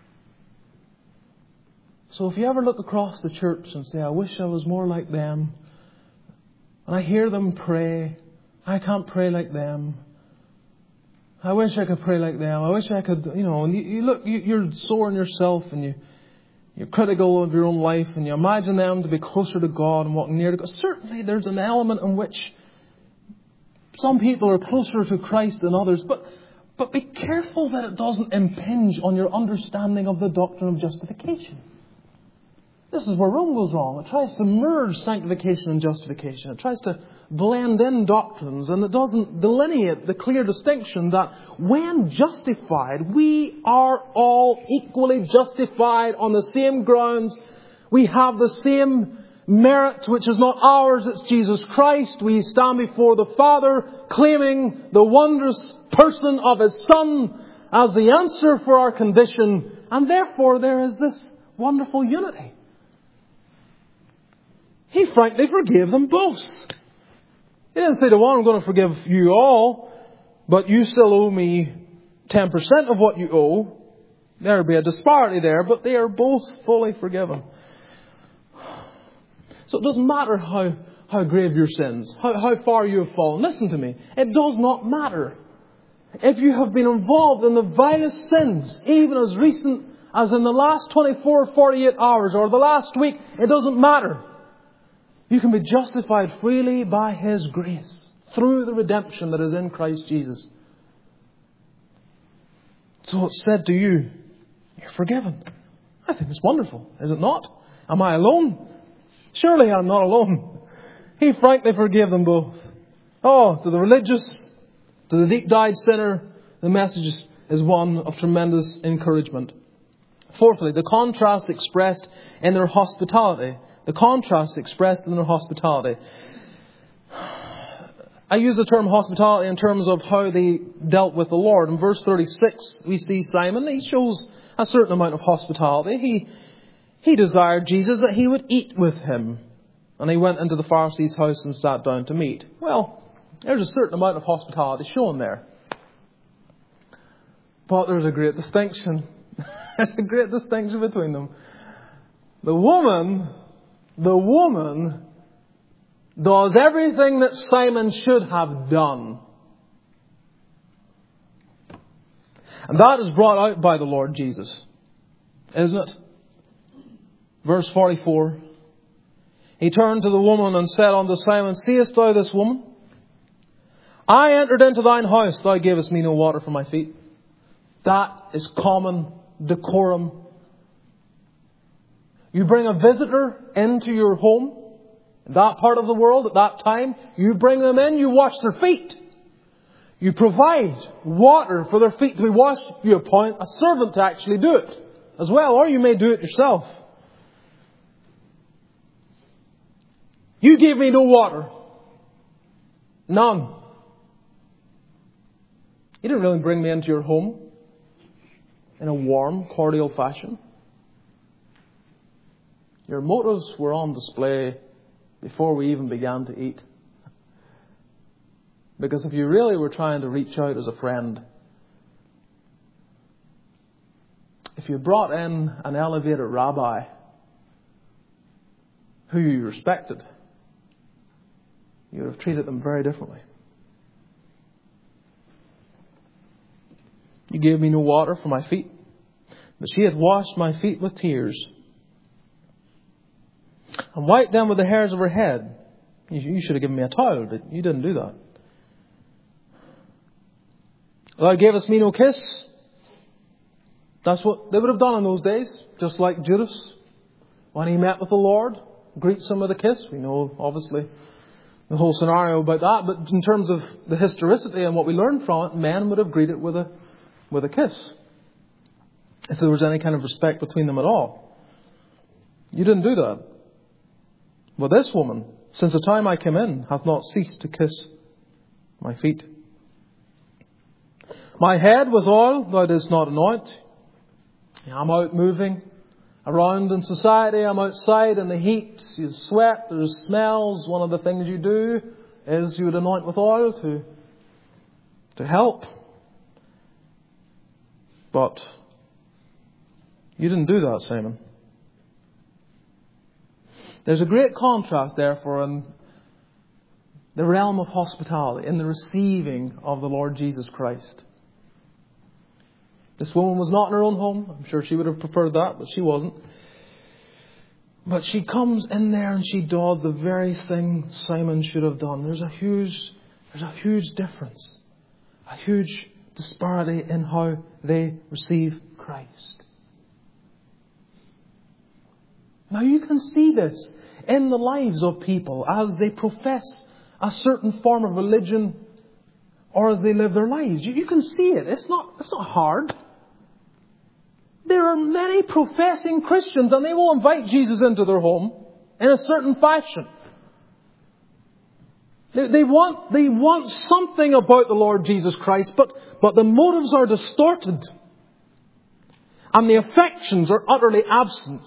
So if you ever look across the church and say, I wish I was more like them, and I hear them pray, I can't pray like them. I wish I could pray like them. I wish I could, and you look, you're sore on yourself and you're critical of your own life and you imagine them to be closer to God and walking near to God. Certainly there's an element in which some people are closer to Christ than others, but be careful that it doesn't impinge on your understanding of the doctrine of justification. This is where Rome goes wrong. It tries to merge sanctification and justification. It tries to blend in doctrines, and it doesn't delineate the clear distinction that when justified, we are all equally justified on the same grounds. We have the same merit, which is not ours, it's Jesus Christ. We stand before the Father claiming the wondrous person of His Son as the answer for our condition. And therefore there is this wonderful unity. He frankly forgave them both. He didn't say to one, I'm going to forgive you all, but you still owe me 10% of what you owe. There would be a disparity there, but they are both fully forgiven. So it doesn't matter how grave your sins, how far you have fallen. Listen to me. It does not matter. If you have been involved in the vilest sins, even as recent as in the last 24 or 48 hours or the last week, it doesn't matter. You can be justified freely by His grace through the redemption that is in Christ Jesus. So it's said to you, you're forgiven. I think it's wonderful, is it not? Am I alone? Surely I'm not alone. He frankly forgave them both. Oh, to the religious, to the deep-dyed sinner, the message is one of tremendous encouragement. Fourthly, the contrast expressed in their hospitality. The contrast expressed in their hospitality. I use the term hospitality in terms of how they dealt with the Lord. In verse 36, we see Simon. He shows a certain amount of hospitality. He desired Jesus that He would eat with him. And he went into the Pharisee's house and sat down to meat. Well, there's a certain amount of hospitality shown there. But there's a great distinction. There's a great distinction between them. The woman does everything that Simon should have done. And that is brought out by the Lord Jesus, isn't it? Verse 44. He turned to the woman and said unto Simon, Seest thou this woman? I entered into thine house, thou gavest me no water for my feet. That is common decorum. You bring a visitor into your home, in that part of the world at that time, you bring them in, you wash their feet. You provide water for their feet to be washed. You appoint a servant to actually do it as well, or you may do it yourself. You gave me no water. None. You didn't really bring me into your home in a warm, cordial fashion. Your motives were on display before we even began to eat. Because if you really were trying to reach out as a friend, if you brought in an elevated rabbi who you respected, you would have treated them very differently. You gave me no water for my feet, but she had washed my feet with tears and wiped them with the hairs of her head. You should have given me a towel, but you didn't do that. Thou gavest me no kiss. That's what they would have done in those days. Just like Judas, when he met with the Lord, greets him with a kiss. We know, obviously, the whole scenario about that. But in terms of the historicity and what we learn from it, men would have greeted with a kiss, if there was any kind of respect between them at all. You didn't do that. But this woman, since the time I came in, hath not ceased to kiss my feet. My head with oil thou didst not anoint. I'm out moving around in society. I'm outside in the heat. You sweat. There's smells. One of the things you do is you would anoint with oil to help. But you didn't do that, Simon. There's a great contrast, therefore, in the realm of hospitality, in the receiving of the Lord Jesus Christ. This woman was not in her own home. I'm sure she would have preferred that, but she wasn't. But she comes in there and she does the very thing Simon should have done. There's a huge difference, a huge disparity in how they receive Christ. Now you can see this in the lives of people as they profess a certain form of religion or as they live their lives. You can see it. It's not hard. There are many professing Christians and they will invite Jesus into their home in a certain fashion. They want something about the Lord Jesus Christ, but the motives are distorted. And the affections are utterly absent.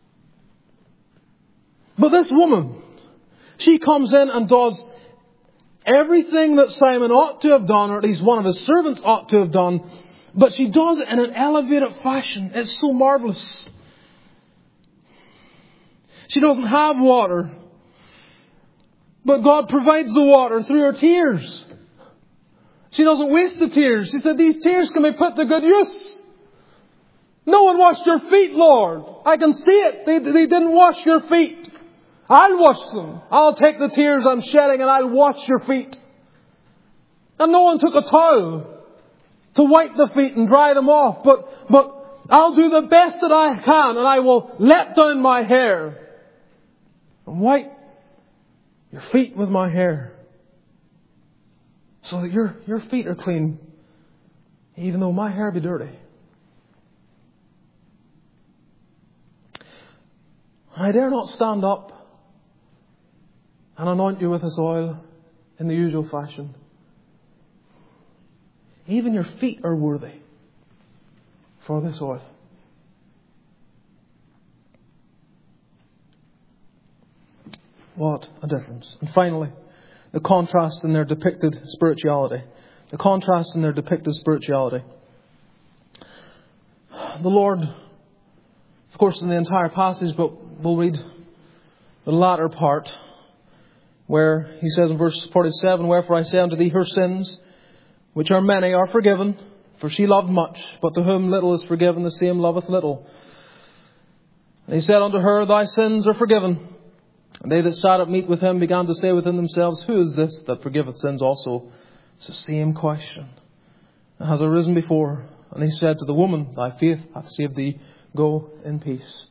But this woman, she comes in and does everything that Simon ought to have done, or at least one of his servants ought to have done, but she does it in an elevated fashion. It's so marvelous. She doesn't have water, but God provides the water through her tears. She doesn't waste the tears. She said, these tears can be put to good use. No one washed your feet, Lord. I can see it. They didn't wash your feet. I'll wash them. I'll take the tears I'm shedding and I'll wash your feet. And no one took a towel to wipe the feet and dry them off. But I'll do the best that I can and I will let down my hair and wipe your feet with my hair so that your feet are clean, even though my hair be dirty. I dare not stand up and anoint you with this oil in the usual fashion. Even your feet are worthy for this oil. What a difference. And finally, the contrast in their depicted spirituality. The contrast in their depicted spirituality. The Lord, of course, in the entire passage, but we'll read the latter part where he says in verse 47, wherefore I say unto thee, her sins, which are many, are forgiven. For she loved much, but to whom little is forgiven, the same loveth little. And he said unto her, thy sins are forgiven. And they that sat at meat with him began to say within themselves, who is this that forgiveth sins also? It's the same question that has arisen before. And he said to the woman, thy faith hath saved thee. Go in peace.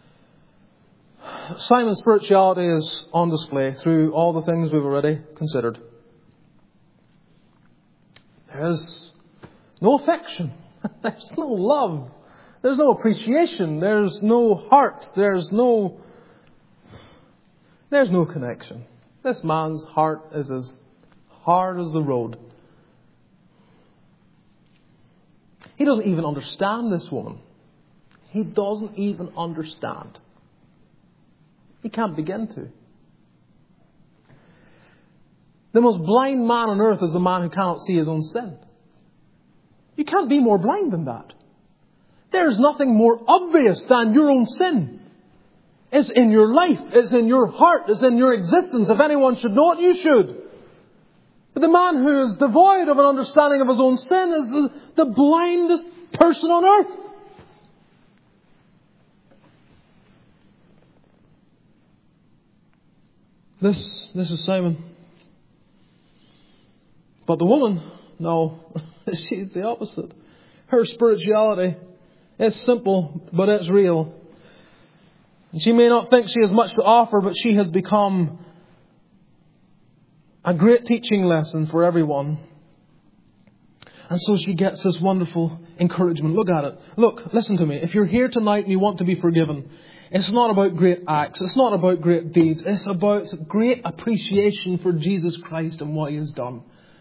Simon's spirituality is on display through all the things we've already considered. There is no affection. There's no love. There's no appreciation. There's no heart. There's no connection. This man's heart is as hard as the road. He doesn't even understand this woman. He doesn't even understand. He can't begin to. The most blind man on earth is a man who cannot see his own sin. You can't be more blind than that. There's nothing more obvious than your own sin. It's in your life. It's in your heart. It's in your existence. If anyone should know it, you should. But the man who is devoid of an understanding of his own sin is the blindest person on earth. This is Simon. But the woman, no, she's the opposite. Her spirituality is simple, but it's real. And she may not think she has much to offer, but she has become a great teaching lesson for everyone. And so she gets this wonderful encouragement. Look at it. Look, listen to me. If you're here tonight and you want to be forgiven, it's not about great acts. It's not about great deeds. It's about great appreciation for Jesus Christ and what He has done.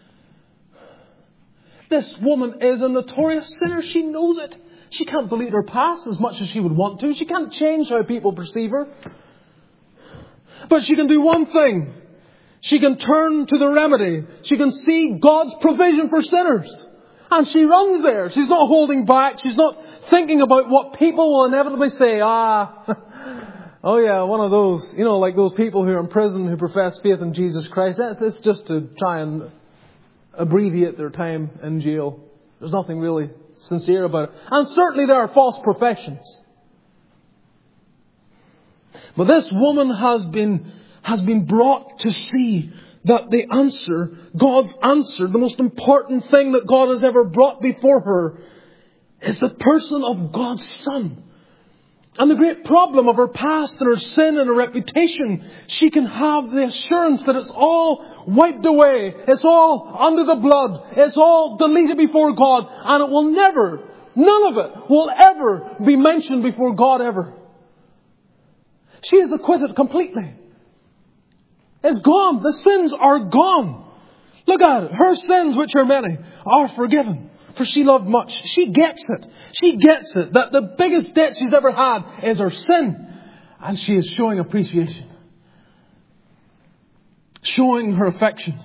This woman is a notorious sinner. She knows it. She can't delete her past as much as she would want to. She can't change how people perceive her. But she can do one thing. She can turn to the remedy. She can see God's provision for sinners. And she runs there. She's not holding back. She's not thinking about what people will inevitably say. Oh yeah, one of those, like those people who are in prison who profess faith in Jesus Christ. It's just to try and abbreviate their time in jail. There's nothing really sincere about it. And certainly there are false professions. But this woman has been brought to see that the answer, God's answer, the most important thing that God has ever brought before her is the person of God's Son. And the great problem of her past and her sin and her reputation, she can have the assurance that it's all wiped away. It's all under the blood. It's all deleted before God. And it will never, none of it will ever be mentioned before God ever. She is acquitted completely. It's gone. The sins are gone. Look at it. Her sins, which are many, are forgiven. For she loved much. She gets it. She gets it. That the biggest debt she's ever had is her sin. And she is showing appreciation. Showing her affection.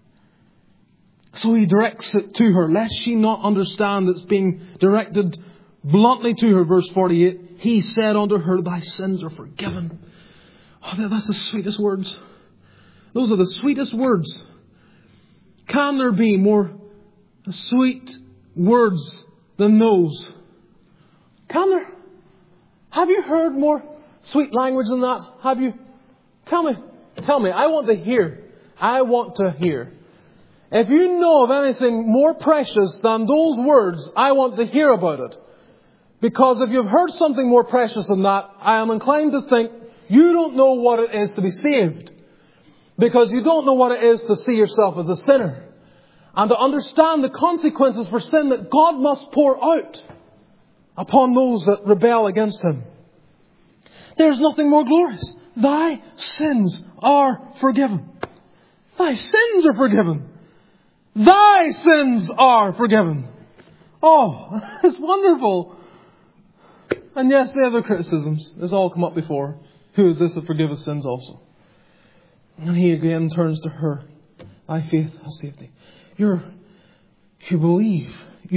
So he directs it to her, lest she not understand it's being directed bluntly to her. Verse 48. He said unto her, thy sins are forgiven. Oh, that's the sweetest words. Those are the sweetest words. Can there be more sweet words than those? Can there? Have you heard more sweet language than that? Have you? Tell me. I want to hear. I want to hear. If you know of anything more precious than those words, I want to hear about it. Because if you've heard something more precious than that, I am inclined to think you don't know what it is to be saved. Because you don't know what it is to see yourself as a sinner. And to understand the consequences for sin that God must pour out upon those that rebel against Him. There's nothing more glorious. Thy sins are forgiven. Thy sins are forgiven. Thy sins are forgiven. Oh, it's wonderful. And yes, the other criticisms. This all come up before. Who is this that forgiveth sins also? And he again turns to her. Thy faith has saved thee. You believe.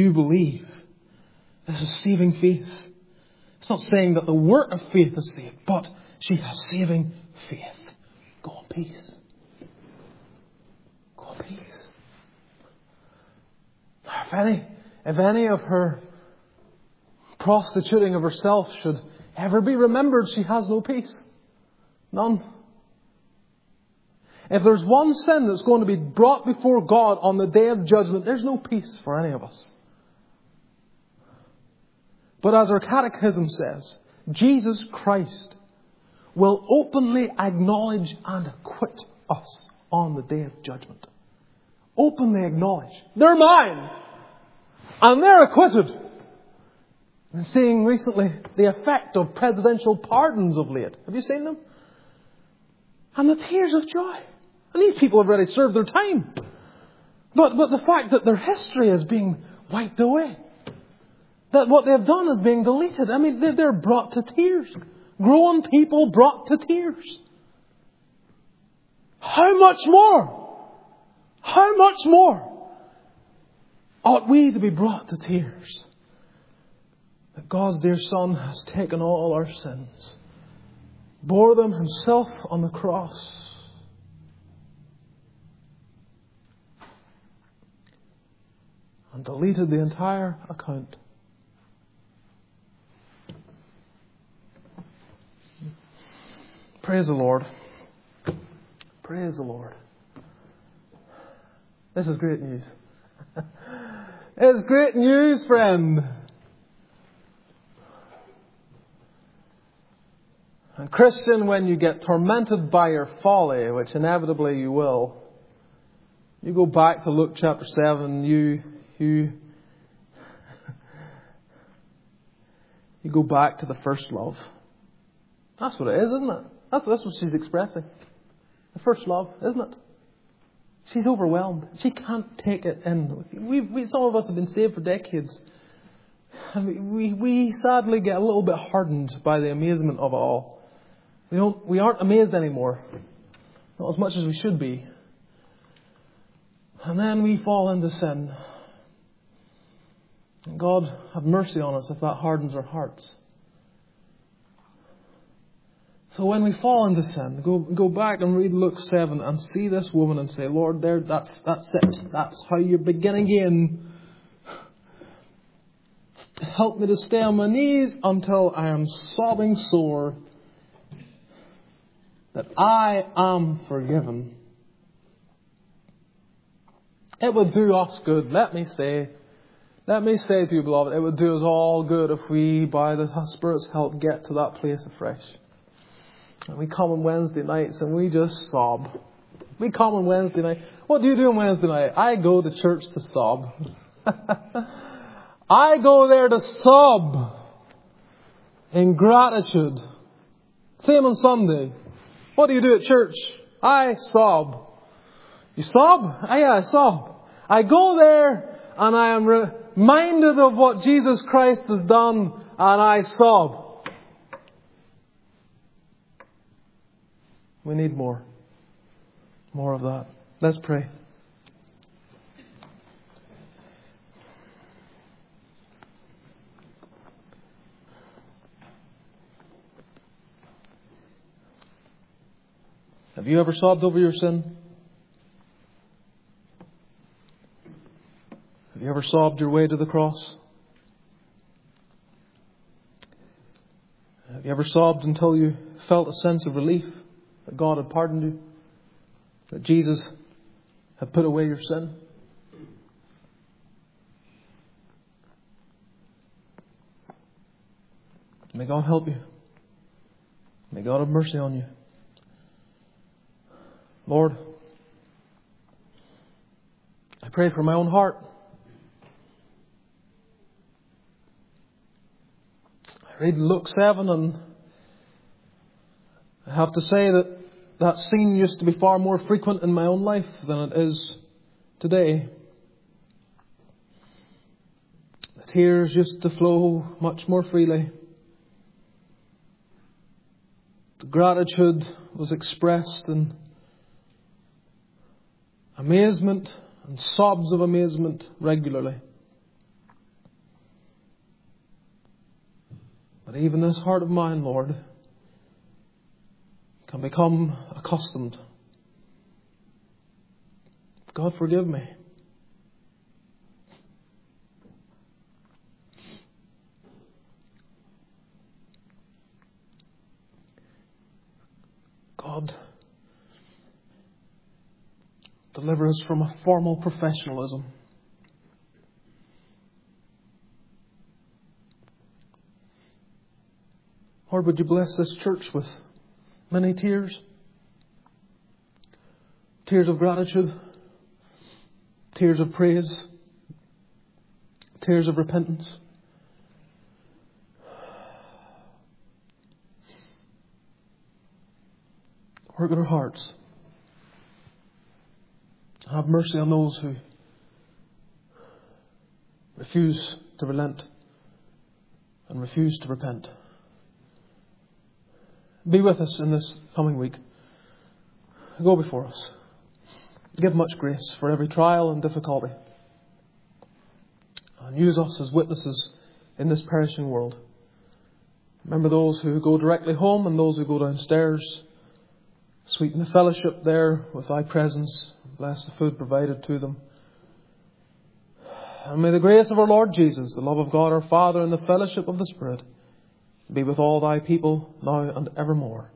This is saving faith. It's not saying that the work of faith is saved, but she has saving faith. Go in peace. Go in peace. If any of her prostituting of herself should ever be remembered, she has no peace. None. If there's one sin that's going to be brought before God on the day of judgment, there's no peace for any of us. But as our catechism says, Jesus Christ will openly acknowledge and acquit us on the day of judgment. Openly acknowledge. They're mine. And they're acquitted. And seeing recently the effect of presidential pardons of late. Have you seen them? And the tears of joy. And these people have already served their time. But the fact that their history is being wiped away. That what they've done is being deleted. I mean, they're brought to tears. Grown people brought to tears. How much more? How much more ought we to be brought to tears? That God's dear Son has taken all our sins, bore them Himself on the cross, and deleted the entire account. Praise the Lord. Praise the Lord. This is great news. It's great news, friend. And Christian, when you get tormented by your folly, which inevitably you will, you go back to Luke chapter 7, you go back to the first love. That's what it is, isn't it? That's what she's expressing. The first love, isn't it? She's overwhelmed. She can't take it in. Some of us have been saved for decades. And we sadly get a little bit hardened by the amazement of it all. We aren't amazed anymore. Not as much as we should be. And then we fall into sin. And God have mercy on us if that hardens our hearts. So when we fall into sin, go back and read Luke 7 and see this woman and say, Lord, that's it. That's how you begin again. Help me to stay on my knees until I am sobbing sore that I am forgiven. It would do us good, let me say, Let me say to you, beloved, it would do us all good if we, by the Spirit's help, get to that place afresh. And we come on Wednesday nights and we just sob. We come on Wednesday night. What do you do on Wednesday night? I go to church to sob. I go there to sob in gratitude. Same on Sunday. What do you do at church? I sob. You sob? Yeah, I sob. I go there and I am reminded of what Jesus Christ has done and I sob. We need more. More of that. Let's pray. Have you ever sobbed over your sin? Have you ever sobbed your way to the cross? Have you ever sobbed until you felt a sense of relief that God had pardoned you? That Jesus had put away your sin? May God help you. May God have mercy on you. Lord, I pray for my own heart. I read Luke 7 and I have to say that scene used to be far more frequent in my own life than it is today. The tears used to flow much more freely. The gratitude was expressed in amazement and sobs of amazement regularly. But even this heart of mine, Lord, can become accustomed. God, forgive me. God, deliver us from a formal professionalism. Lord, would you bless this church with many tears? Tears of gratitude. Tears of praise. Tears of repentance. Work in our hearts. Have mercy on those who refuse to relent and refuse to repent. Be with us in this coming week. Go before us. Give much grace for every trial and difficulty. And use us as witnesses in this perishing world. Remember those who go directly home and those who go downstairs. Sweeten the fellowship there with thy presence. Bless the food provided to them. And may the grace of our Lord Jesus, the love of God our Father, and the fellowship of the Spirit be with all thy people now and evermore.